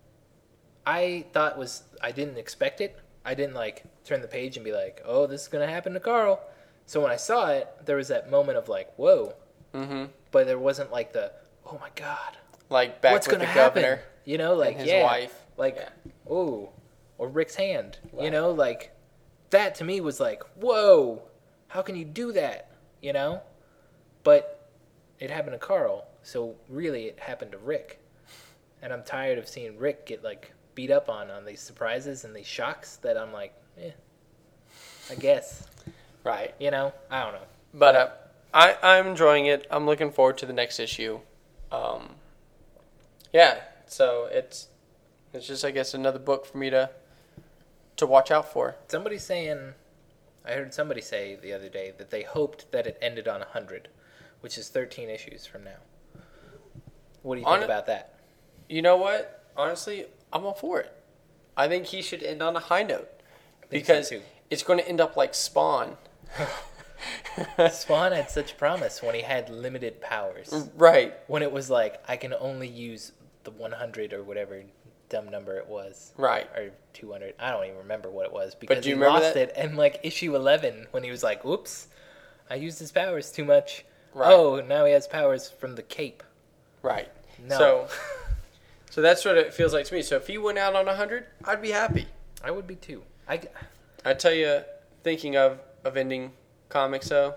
I thought was I didn't expect it. I didn't like turn the page and be like, "Oh, this is going to happen to Carl." So when I saw it, there was that moment of like, "Whoa." Mm-hmm. But there wasn't like the, "Oh my god. Like back What's with going the to happen?" governor You know, like and his yeah, wife. like Yeah. oh, or Rick's hand. You Right. know, like that to me was like, "Whoa. How can you do that?" You know? But it happened to Carl. So really it happened to Rick. And I'm tired of seeing Rick get like beat up on on these surprises and these shocks that I'm like, eh, I guess. Right. You know? I don't know. But uh, I, I'm enjoying it. I'm looking forward to the next issue. Um, yeah, so it's it's just, I guess, another book for me to to watch out for. Somebody's saying, I heard somebody say the other day that they hoped that it ended on one hundred, which is thirteen issues from now. What do you On think it- about that? You know what? Honestly, I'm all for it. I think he should end on a high note Think so, because too. it's going to end up like Spawn. Spawn had such promise when he had limited powers. Right. When it was like, I can only use the one hundred or whatever dumb number it was. Right. Or two hundred. I don't even remember what it was because do you he remember lost that? it. And like issue eleven, when he was like, oops, I used his powers too much. Right. Oh, now he has powers from the cape. Right. No. So, so that's what it feels like to me. So if he went out on one hundred, I'd be happy. I would be too. I, I tell you, thinking of, of ending comics though,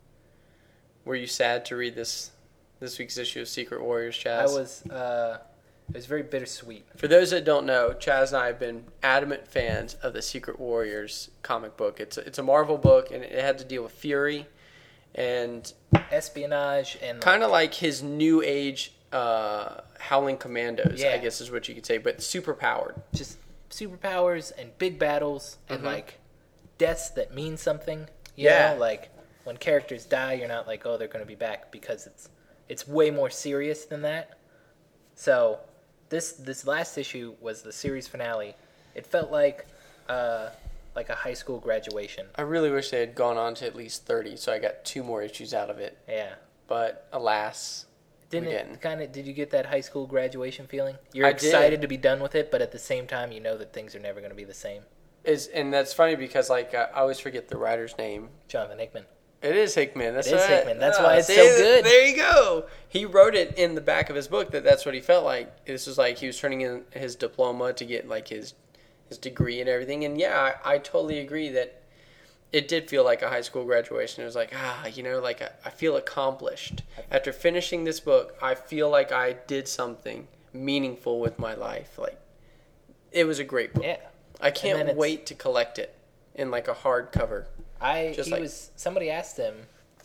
were you sad to read this this week's issue of Secret Warriors, Chaz? I was, uh, it was very bittersweet. For those that don't know, Chaz and I have been adamant fans of the Secret Warriors comic book. It's a, it's a Marvel book, and it had to deal with Fury, and Espionage and kind of like his new age uh, Howling Commandos, I Yeah. guess is what you could say, but super powered. just superpowers and big battles and Mhm. like deaths that mean something. You Yeah. know, like when characters die, you're not like, oh, they're going to be back, because it's it's way more serious than that. So this this last issue was the series finale. It felt like uh, like a high school graduation. I really wish they had gone on to at least thirty, so I got two more issues out of it. Yeah. But alas, Didn't we it didn't. kind of? Did you get that high school graduation feeling? You're I did. excited to be done with it, but at the same time, you know that things are never going to be the same. Is and that's funny because like I I always forget the writer's name. Jonathan Hickman. It is Hickman. That's It is right. Hickman. That's Ah, why it's see, so good. There you go. He wrote it in the back of his book that that's what he felt like. This was like he was turning in his diploma to get like his his degree and everything. And yeah, I, I totally agree that it did feel like a high school graduation. It was like, ah, you know, like I, I feel accomplished. After finishing this book, I feel like I did something meaningful with my life. Like, it was a great book. Yeah. I then can't it's- wait to collect it in like a hardcover. I Just he like- was somebody asked him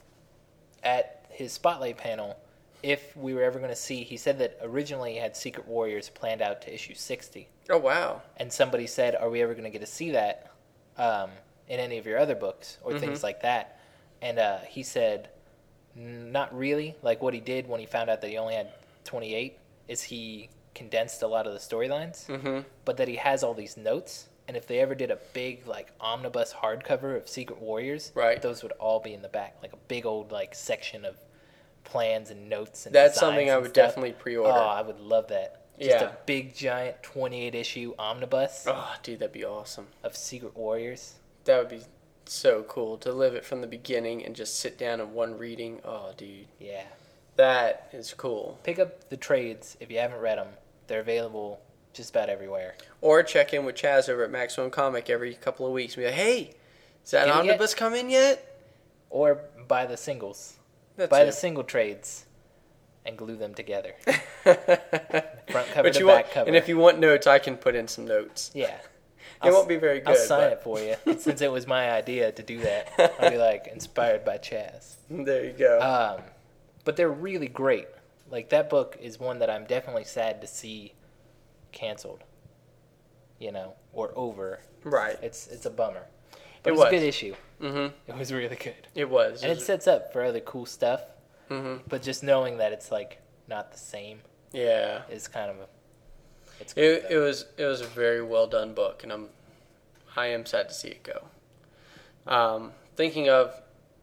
at his spotlight panel if we were ever going to see. He said that originally he had Secret Warriors planned out to issue sixty, Oh, wow. and somebody said, "Are we ever going to get to see that um, in any of your other books or Mhm. things like that?" And uh, he said, "Not really. Like what he did when he found out that he only had twenty-eight is he condensed a lot of the storylines, Mm-hmm. but that he has all these notes." And if they ever did a big like omnibus hardcover of Secret Warriors, Right. those would all be in the back, like a big old like section of plans and notes and That's designs something I and would stuff. definitely pre-order. Oh, I would love that. Just Yeah. a big giant twenty-eight issue omnibus Oh, dude, that'd be awesome. of Secret Warriors. That would be so cool to live it from the beginning and just sit down in one reading. Oh, dude, Yeah. that is cool. Pick up the trades if you haven't read them. They're available just about everywhere. Or check in with Chaz over at Maximum Comic every couple of weeks and be like, hey, is that Get it yet? omnibus come in yet? Or buy the singles. That's buy it. the single trades and glue them together. Front cover to want, back cover. And if you want notes, I can put in some notes. Yeah. It won't be very good. I'll sign but it for you. Since it was my idea to do that, I'll be like inspired by Chaz. There you go. Um, but they're really great. Like that book is one that I'm definitely sad to see canceled. You know, or over. right. It's it's a bummer. It But it was, was. a good issue. Mm-hmm. It was really good. It was. And it sets up for other cool stuff. Mm-hmm. But just knowing that it's like not the same Yeah. is kind of a. It's cool, It, it though. was it was a very well done book, and I'm I am sad to see it go. Um, thinking of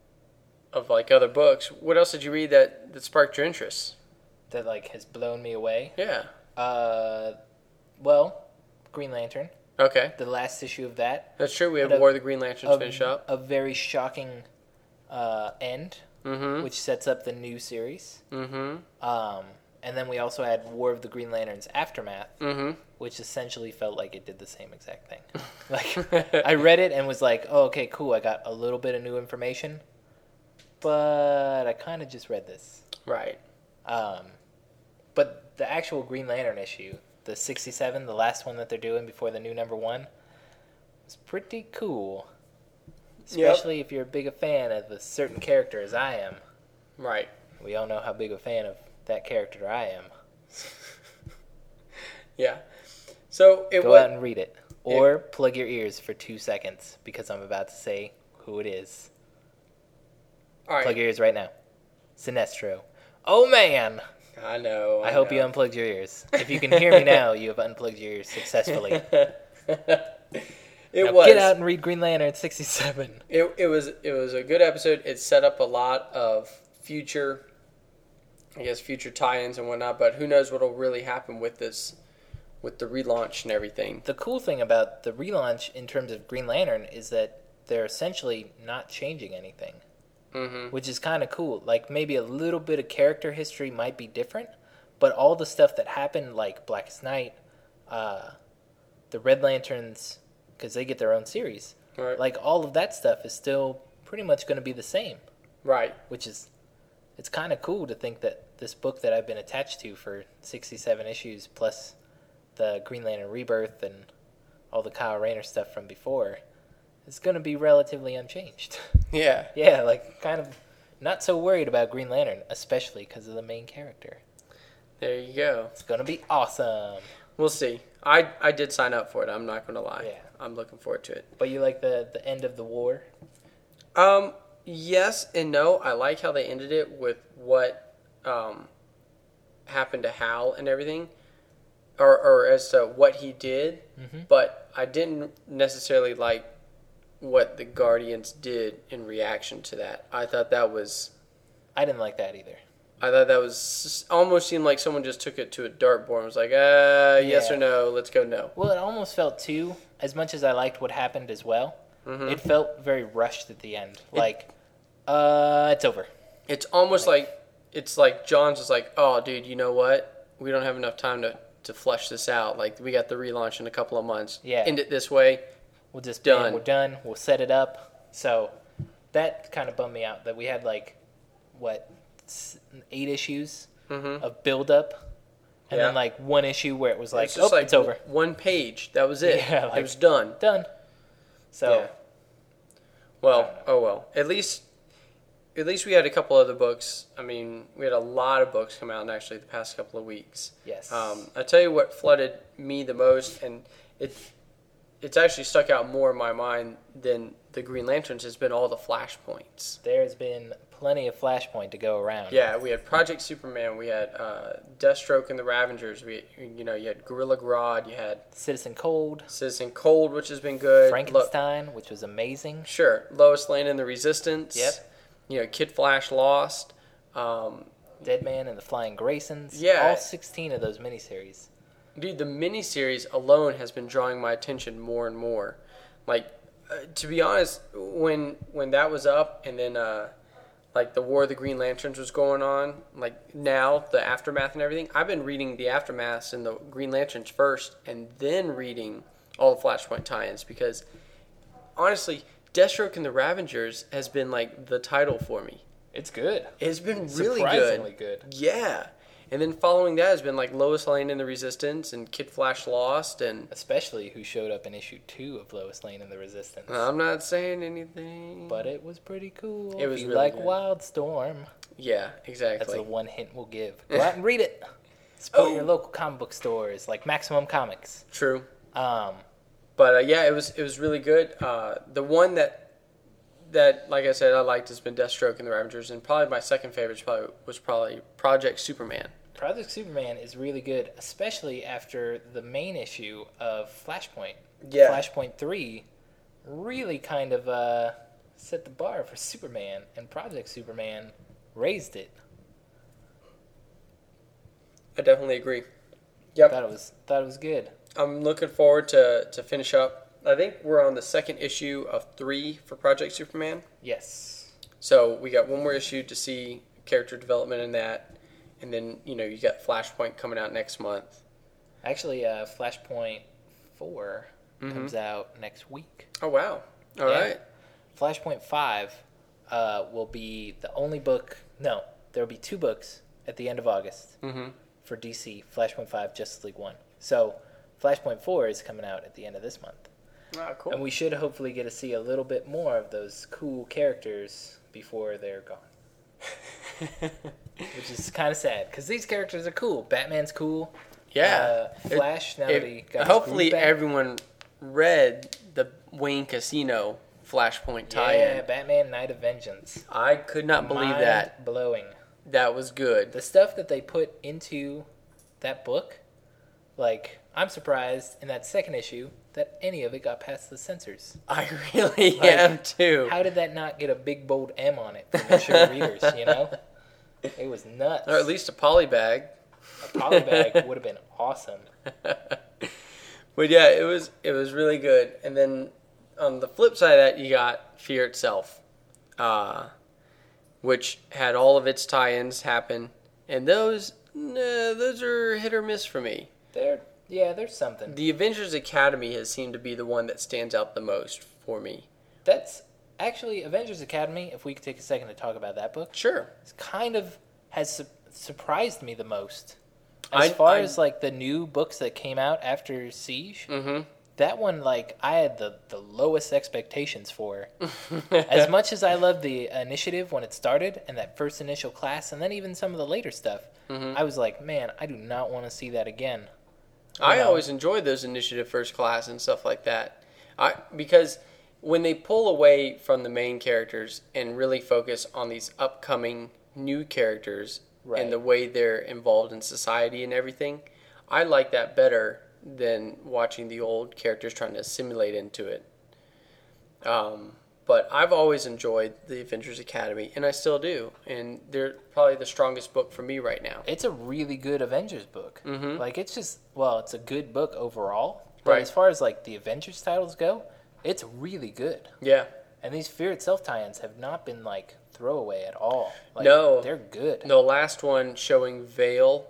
of like other books, what else did you read that, that sparked your interest? that like has blown me away. Yeah. Uh, well, Green Lantern, Okay. the last issue of that, That's true. We have But a- War of the Green Lanterns a, finish up. a very shocking uh, end, Mm-hmm. which sets up the new series. Mm-hmm. Um, and then we also had War of the Green Lanterns Aftermath, Mm-hmm. which essentially felt like it did the same exact thing. Like I read it and was like, "Oh, okay, cool. I got a little bit of new information, but I kind of just read this." Right. Um, but the actual Green Lantern issue, the sixty-seven, the last one that they're doing before the new number one, was pretty cool. Yep. Especially if you're a big a fan of a certain character as I am. Right. We all know how big a fan of that character I am. Yeah. So it Go was. out and read it. Or plug your ears for two seconds because I'm about to say who it is. All right. Plug your ears right now. Sinestro. Oh man! I know. I, I hope know. you unplugged your ears. If you can hear me now, you have unplugged your ears successfully. It now was. Get out and read Green Lantern sixty-seven. It it was it was a good episode. It set up a lot of future, I guess, future tie-ins and whatnot. But who knows what'll really happen with this, with the relaunch and everything. The cool thing about the relaunch in terms of Green Lantern is that they're essentially not changing anything, Mm-hmm. which is kind of cool. Like maybe a little bit of character history might be different, but all the stuff that happened, like Blackest Night, uh, the Red Lanterns, because they get their own series, Right. like all of that stuff is still pretty much going to be the same, Right. which is, it's kind of cool to think that this book that I've been attached to for sixty-seven issues, plus the Green Lantern Rebirth and all the Kyle Rayner stuff from before, is going to be relatively unchanged. Yeah. Yeah, like kind of not so worried about Green Lantern, especially because of the main character. There you go. It's going to be awesome. We'll see. I I did sign up for it. I'm not gonna lie. Yeah. I'm looking forward to it. But you like the, the end of the war? Um. Yes and no. I like how they ended it with what um happened to Hal and everything, or or as to what he did. Mhm. But I didn't necessarily like what the Guardians did in reaction to that. I thought that was. I didn't like that either. I thought that was almost seemed like someone just took it to a dartboard and was like, uh, yes Yeah. or no, let's go no. Well, it almost felt too, as much as I liked what happened as well, Mm-hmm. it felt very rushed at the end. Like, uh, it's over. It's almost like, it's like John's just like, oh, dude, you know what? We don't have enough time to, to flesh this out. Like, we got the relaunch in a couple of months. Yeah. End it this way. We'll just, Done. bam, we're done. We'll set it up. So that kind of bummed me out that we had like, what, s- eight issues Mm-hmm. of build-up, and Yeah. then like one issue where it was like, It's just oh, like it's over. one page. That was it. Yeah, like- it was done. Done. So, Yeah. Well, oh well. At least, at least we had a couple other books. I mean, we had a lot of books come out in actually the past couple of weeks. yes. Um, I tell you what flooded me the most, and it it's actually stuck out more in my mind than the Green Lanterns has been all the Flashpoints. There's been plenty of Flashpoint to go around. Yeah, we had Project Superman, we had uh, Deathstroke and the Ravengers. We, you know, you had Gorilla Grodd, you had Citizen Cold, Citizen Cold, which has been good. Lo- Frankenstein, which was amazing. sure, Lois Lane and the Resistance. Yep. You know, Kid Flash Lost. Um, Deadman and the Flying Graysons. Yeah. All sixteen of those miniseries. Dude, the miniseries alone has been drawing my attention more and more. Like, uh, to be honest, when when that was up, and then uh, like the War of the Green Lanterns was going on, like now the aftermath and everything, I've been reading the aftermaths and the Green Lanterns first, and then reading all the Flashpoint tie-ins because honestly, Deathstroke and the Ravengers has been like the title for me. It's good. It's been really Surprisingly good. good. Yeah. And then following that has been like Lois Lane and the Resistance and Kid Flash Lost and Especially who showed up in issue two of Lois Lane and the Resistance. I'm not saying anything. But it was pretty cool. It was if you really like good. Wildstorm. yeah, That's exactly. the one hint we'll give. Go out and read it. Support Oh. your local comic book stores like Maximum Comics. True. Um, But uh, yeah, it was it was really good. Uh, the one that that like I said I liked has been Deathstroke and the Ravengers, and probably my second favorite was probably, was probably Project Superman. Project Superman is really good, especially after the main issue of Flashpoint. Yeah. Flashpoint three really kind of uh, set the bar for Superman, and Project Superman raised it. I definitely agree. Yep. Thought it was thought it was good. I'm looking forward to, to finish up. I think we're on the second issue of three for Project Superman. Yes. So we got one more issue to see character development in that. And then, you know, you got Flashpoint coming out next month. Actually, uh, Flashpoint four Mhm. comes out next week. Oh, wow. All Yeah. right. Flashpoint five uh, will be the only book. No, there will be two books at the end of August Mm-hmm. for D C. Flashpoint five, Justice League one. So Flashpoint four is coming out at the end of this month. Ah, cool. And we should hopefully get to see a little bit more of those cool characters before they're gone. Which is kind of sad, because these characters are cool. Batman's cool. yeah. Uh, Flash, now If- that he got his hopefully groove back. everyone read the Wayne Casino Flashpoint Yeah, tie-in. Batman Night of Vengeance. I could not believe that. Blowing. That was good. The stuff that they put into that book, like, I'm surprised in that second issue that any of it got past the censors. I really Like, am too. How did that not get a big bold M on it for mature readers, you know? It was nuts. Or at least a polybag. A polybag would have been awesome. But yeah, it was it was really good. And then on the flip side of that, you got Fear Itself, uh, which had all of its tie-ins happen, and those nah, those are hit or miss for me. There, yeah, there's something. The Avengers Academy has seemed to be the one that stands out the most for me. That's actually Avengers Academy. If we could take a second to talk about that book, Sure. it's kind of has su- surprised me the most. As I- far I- as like the new books that came out after Siege, Mm-hmm. that one like I had the, the lowest expectations for. As much as I loved the initiative when it started and that first initial class, and then even some of the later stuff, Mhm. I was like, man, I do not want to see that again. I know. always enjoyed those initiative first class and stuff like that. I because when they pull away from the main characters and really focus on these upcoming new characters Right. and the way they're involved in society and everything, I like that better than watching the old characters trying to assimilate into it. Um, but I've always enjoyed the Avengers Academy, and I still do. And they're probably the strongest book for me right now. It's a really good Avengers book. Mhm. Like it's just well, it's a good book overall. But Right. as far as like the Avengers titles go, it's really good. Yeah. And these Fear Itself tie-ins have not been like throwaway at all. Like, No. they're good. The last one showing Vale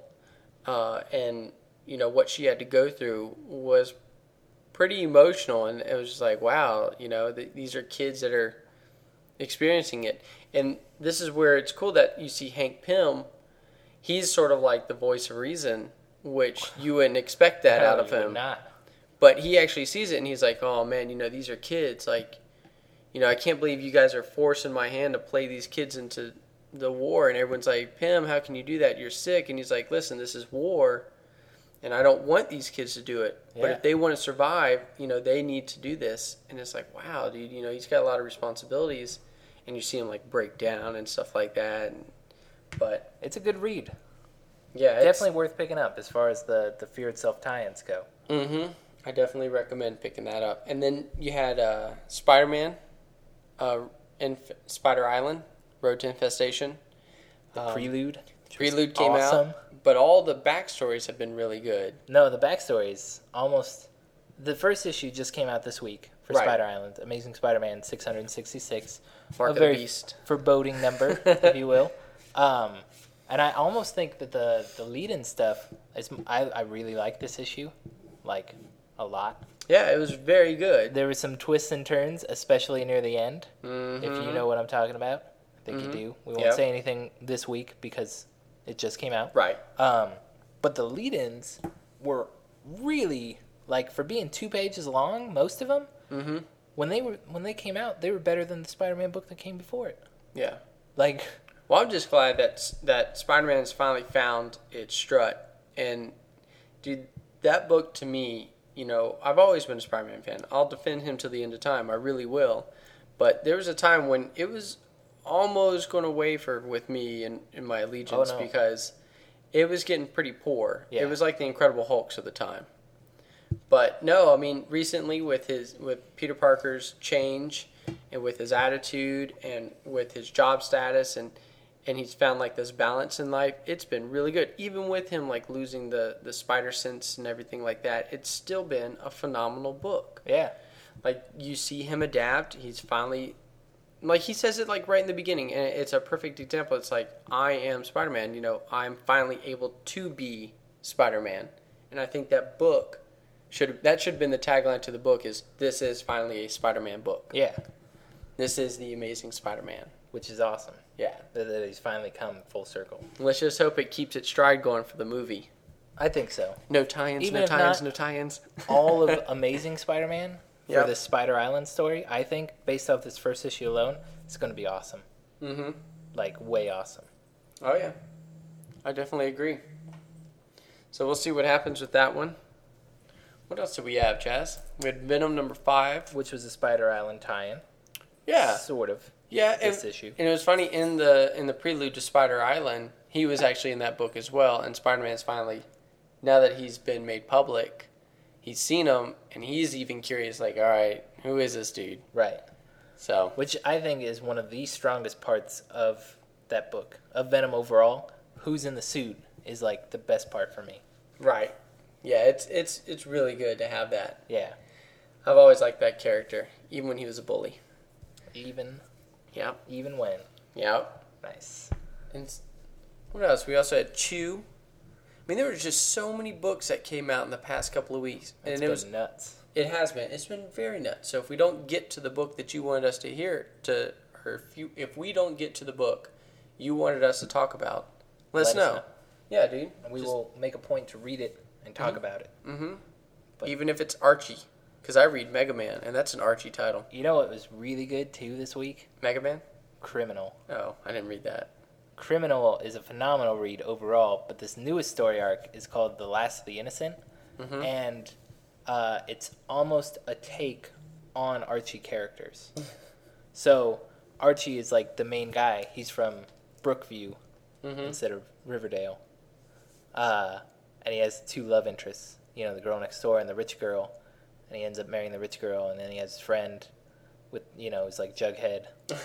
uh, and you know what she had to go through was pretty emotional, and it was just like, wow, you know, th- these are kids that are experiencing it, and this is where it's cool that you see Hank Pym. He's sort of like the voice of reason, which you wouldn't expect that No, out of you would him. Not. But he actually sees it, and he's like, oh man, you know, these are kids. Like, you know, I can't believe you guys are forcing my hand to play these kids into the war. And everyone's like, Pym, how can you do that? You're sick. And he's like, listen, this is war, and I don't want these kids to do it. But Yeah. if they want to survive, you know, they need to do this. And it's like, wow, dude, you know, he's got a lot of responsibilities. And you see him, like, break down and stuff like that. And, but, It's a good read. yeah. It's, Definitely worth picking up as far as the, the Fear Itself tie-ins go. Mm-hmm. I definitely recommend picking that up. And then you had uh, Spider-Man, uh, Inf- Spider Island, Road to Infestation. The Um, Prelude. Prelude came awesome. out, but all the backstories have been really good. No, the backstory is almost... The first issue just came out this week for Right. Spider Island. Amazing Spider-Man six hundred sixty-six. Mark a of the very Beast. foreboding number, if you will. Um, and I almost think that the, the lead-in stuff, is, I, I really like this issue, like, a lot. Yeah, it was very good. There were some twists and turns, especially near the end, Mm-hmm. if you know what I'm talking about. I think you do. We won't Yep. say anything this week because it just came out. Right. Um, but the lead-ins were really, like, for being two pages long, most of them, Mm-hmm. when they were when they came out, they were better than the Spider-Man book that came before it. Yeah. Like, Well, I'm just glad that that Spider-Man has finally found its strut. And, dude, that book to me, you know, I've always been a Spider-Man fan. I'll defend him to the end of time. I really will. But there was a time when it was almost going to waver with me in, in my allegiance Oh, no. because it was getting pretty poor. Yeah. It was like the Incredible Hulks of the time. But no, I mean, recently with his with Peter Parker's change and with his attitude and with his job status and and he's found like this balance in life, it's been really good. Even with him like losing the the spider sense and everything like that, it's still been a phenomenal book. yeah. Like you see him adapt. He's finally, like he says it like right in the beginning, and it's a perfect example. It's like I am Spider-Man. You know, I'm finally able to be Spider-Man, and I think that book should that should have been the tagline to the book is this is finally a Spider-Man book. Yeah. This is the Amazing Spider-Man. Which is awesome. Yeah. That, that he's finally come full circle. Let's just hope it keeps its stride going for the movie. I think so. No tie-ins, Even no if tie-ins, not- no tie-ins. All of Amazing Spider-Man for Yep. this Spider Island story, I think, based off this first issue alone, it's going to be awesome. Mm-hmm. Like, way awesome. Oh yeah, I definitely agree. So we'll see what happens with that one. What else did we have, Chaz? We had Venom number five. Which was a Spider Island tie-in. Yeah, Sort of. Yeah, this and, issue. and it was funny in the in the prelude to Spider Island, he was actually in that book as well. And Spider-Man's finally, now that he's been made public, he's seen him, and he's even curious, like, all right, who is this dude? Right. So, Which I think is one of the strongest parts of that book. Of Venom overall, who's in the suit is like the best part for me. right, yeah, it's it's it's really good to have that. Yeah. I've always liked that character, even when he was a bully. Even Yeah, even when. yeah. Nice. And s- what else? We also had Chew. I mean, there were just so many books that came out in the past couple of weeks, and It's it been was nuts. it has been it's been very nuts. So if we don't get to the book that you wanted us to hear to, or if you if we don't get to the book you wanted us to talk about, let, us, Let us know. know. Yeah, dude. And we Just- will make a point to read it and talk Mhm. about it. Mhm. But- Even if it's Archie, because I read Mega Man, and that's an Archie title. You know what was really good too this week? Mega Man? Criminal. Oh, I didn't read that. Criminal is a phenomenal read overall, but this newest story arc is called The Last of the Innocent, Mhm. and uh, it's almost a take on Archie characters. So Archie is like the main guy. He's from Brookview Mhm. instead of Riverdale, uh, and he has two love interests. You know, the girl next door and the rich girl, and he ends up marrying the rich girl, and then he has his friend with, you know, who's like Jughead.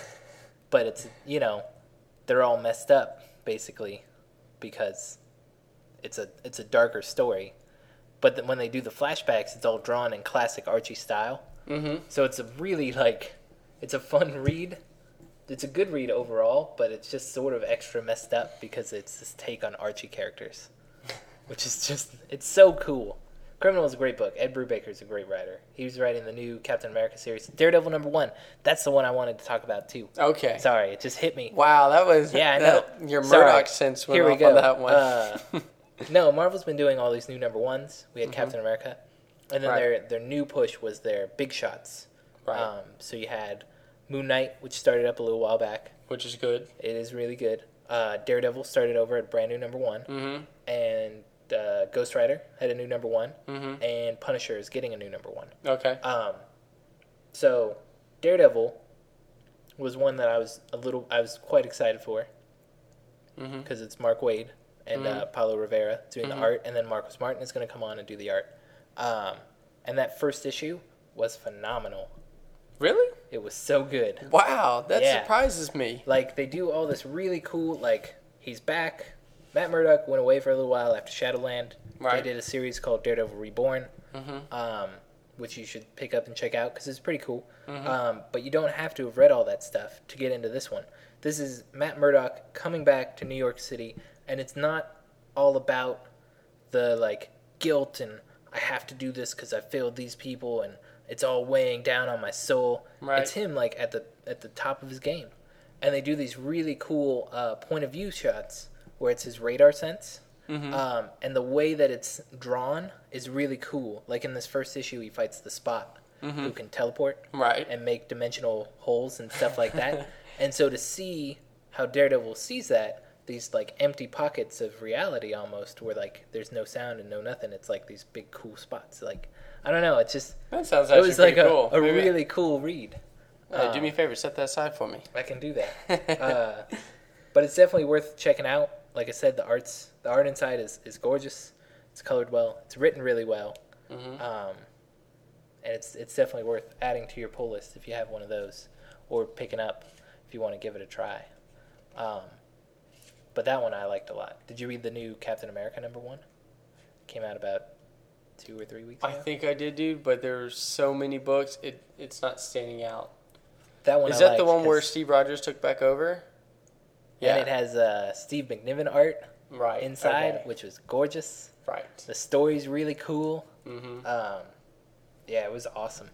But it's, you know, they're all messed up basically because it's a it's a darker story. But then when they do the flashbacks, it's all drawn in classic Archie style. Mhm. So it's a really like it's a fun read. It's a good read overall, but it's just sort of extra messed up because it's this take on Archie characters, which is just it's so cool. Criminal is a great book. Ed Brubaker is a great writer. He was writing the new Captain America series, Daredevil number one. That's the one I wanted to talk about too. Okay. Sorry, it just hit me. Wow, that was Yeah, I that, know. your Sorry. Murdoch sense went Here we off go. on that one. Uh, no, Marvel's been doing all these new number ones. We had Captain America, and then Right. their their new push was their big shots. Right. Um, so you had Moon Knight, which started up a little while back. Which is good. It is really good. Uh, Daredevil started over at brand new number one, Mm-hmm. and uh, Ghost Rider had a new number one, Mm-hmm. and Punisher is getting a new number one. Okay. Um, so Daredevil was one that I was a little, I was quite excited for Mm-hmm. because it's Mark Waid and uh, Paulo Rivera doing Mhm. the art, and then Marcus Martin is going to come on and do the art. Um, and that first issue was phenomenal. Really? It was so good. Wow, that Yeah. surprises me. Like they do all this really cool. Like he's back. Matt Murdock went away for a little while after Shadowland. Right. They did a series called Daredevil Reborn, Mm-hmm. um, which you should pick up and check out because it's pretty cool. Mhm. Um, but you don't have to have read all that stuff to get into this one. This is Matt Murdock coming back to New York City, and it's not all about the like guilt and I have to do this because I failed these people and it's all weighing down on my soul. Right. It's him like at the at the top of his game, and they do these really cool uh, point of view shots where it's his radar sense. Mm-hmm. Um, and the way that it's drawn is really cool. Like in this first issue, he fights the Spot, Mm-hmm. who can teleport Right. and make dimensional holes and stuff like that. And so to see how Daredevil sees that, these like empty pockets of reality almost, where like there's no sound and no nothing. It's like these big cool spots. Like I don't know. It's just That sounds it actually was like pretty a, cool. a Maybe- really cool read. Hey, do Um, me a favor, set that aside for me. I can do that. uh, but it's definitely worth checking out. Like I said, the arts, the art inside is, is gorgeous. It's colored well. It's written really well. Mm-hmm. Um, and it's it's definitely worth adding to your pull list if you have one of those, or picking up if you want to give it a try. Um, but that one I liked a lot. Did you read the new Captain America number one? Came out about two or three weeks I ago. think I did, dude, but there's so many books, it it's not standing out. That one Is I that the liked one where 'cause- Steve Rogers took back over? And it has uh, Steve McNiven art right inside, okay. which was gorgeous. Right. The story's really cool. Mm-hmm. Um, yeah, it was awesome.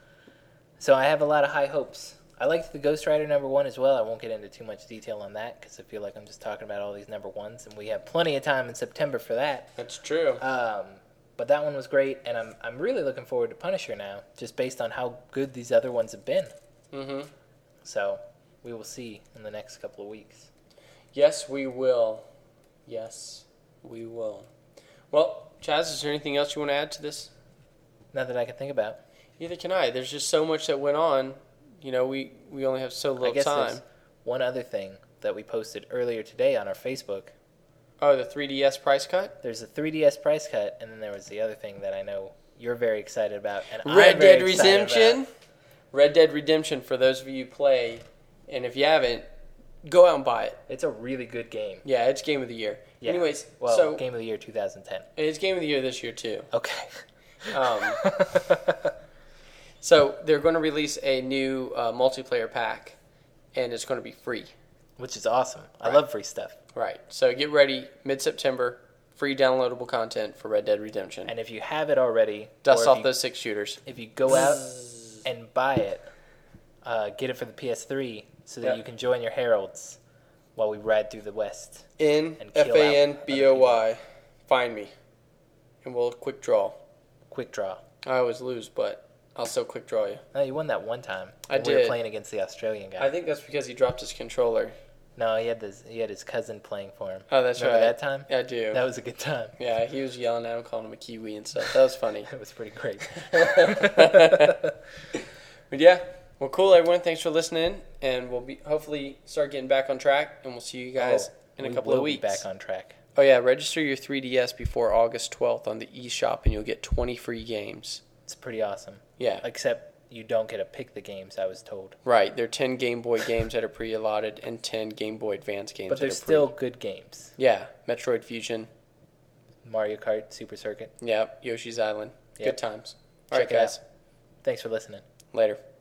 So I have a lot of high hopes. I liked the Ghost Rider number one as well. I won't get into too much detail on that because I feel like I'm just talking about all these number ones, and we have plenty of time in September for that. That's true. Um, but that one was great, and I'm I'm really looking forward to Punisher now, just based on how good these other ones have been. Mm-hmm. So we will see in the next couple of weeks. Yes, we will. Yes, we will. Well, Chaz, is there anything else you want to add to this? Not that I can think about. Neither can I. There's just so much that went on you know, we, we only have so I little guess time. there's one other thing that we posted earlier today on our Facebook. Oh, the three D S price cut? There's a three D S price cut, and then there was the other thing that I know you're very excited about. And Red I'm very Dead excited Redemption. about. Red Dead Redemption, for those of you who play, and if you haven't, go out and buy it. It's a really good game. Yeah, it's Game of the Year. Yeah. Anyways, well, so Game of the Year twenty ten. it's Game of the Year this year too. Okay. Um, so they're going to release a new uh, multiplayer pack, and it's going to be free. Which is awesome. I Right. love free stuff. Right. So get ready, mid-September, free downloadable content for Red Dead Redemption. And if you have it already, Dust or off if you, those six shooters. if you go out and buy it, uh, get it for the P S three so that Yeah. you can join your heralds while we ride through the West. N And F kill A N B O Y. Find me, and we'll quick draw. Quick draw. I always lose, but I'll still quick draw you. No, you won that one time. I when We were did. playing against the Australian guy. I think that's because he dropped his controller. No, he had this. He had his cousin playing for him. Oh, that's Remember right. that time? I do. That was a good time. Yeah, he was yelling at him, calling him a Kiwi and stuff. That was funny. It was pretty great. But yeah, well, cool, everyone. Thanks for listening, and we'll be hopefully start getting back on track, and we'll see you guys Oh, in a we couple will of be weeks. back on track. Oh yeah, register your three D S before August twelfth on the eShop, and you'll get twenty free games. It's pretty awesome. Yeah, Except you don't get to pick the games, I was told. right. There are ten Game Boy games that are pre-allotted, and ten Game Boy Advance games. But that they're are still pre- good games. yeah. Metroid Fusion. Mario Kart, Super Circuit. Yeah. Yoshi's Island. Yep. Good times. All Check right, it guys. out. Thanks for listening. Later.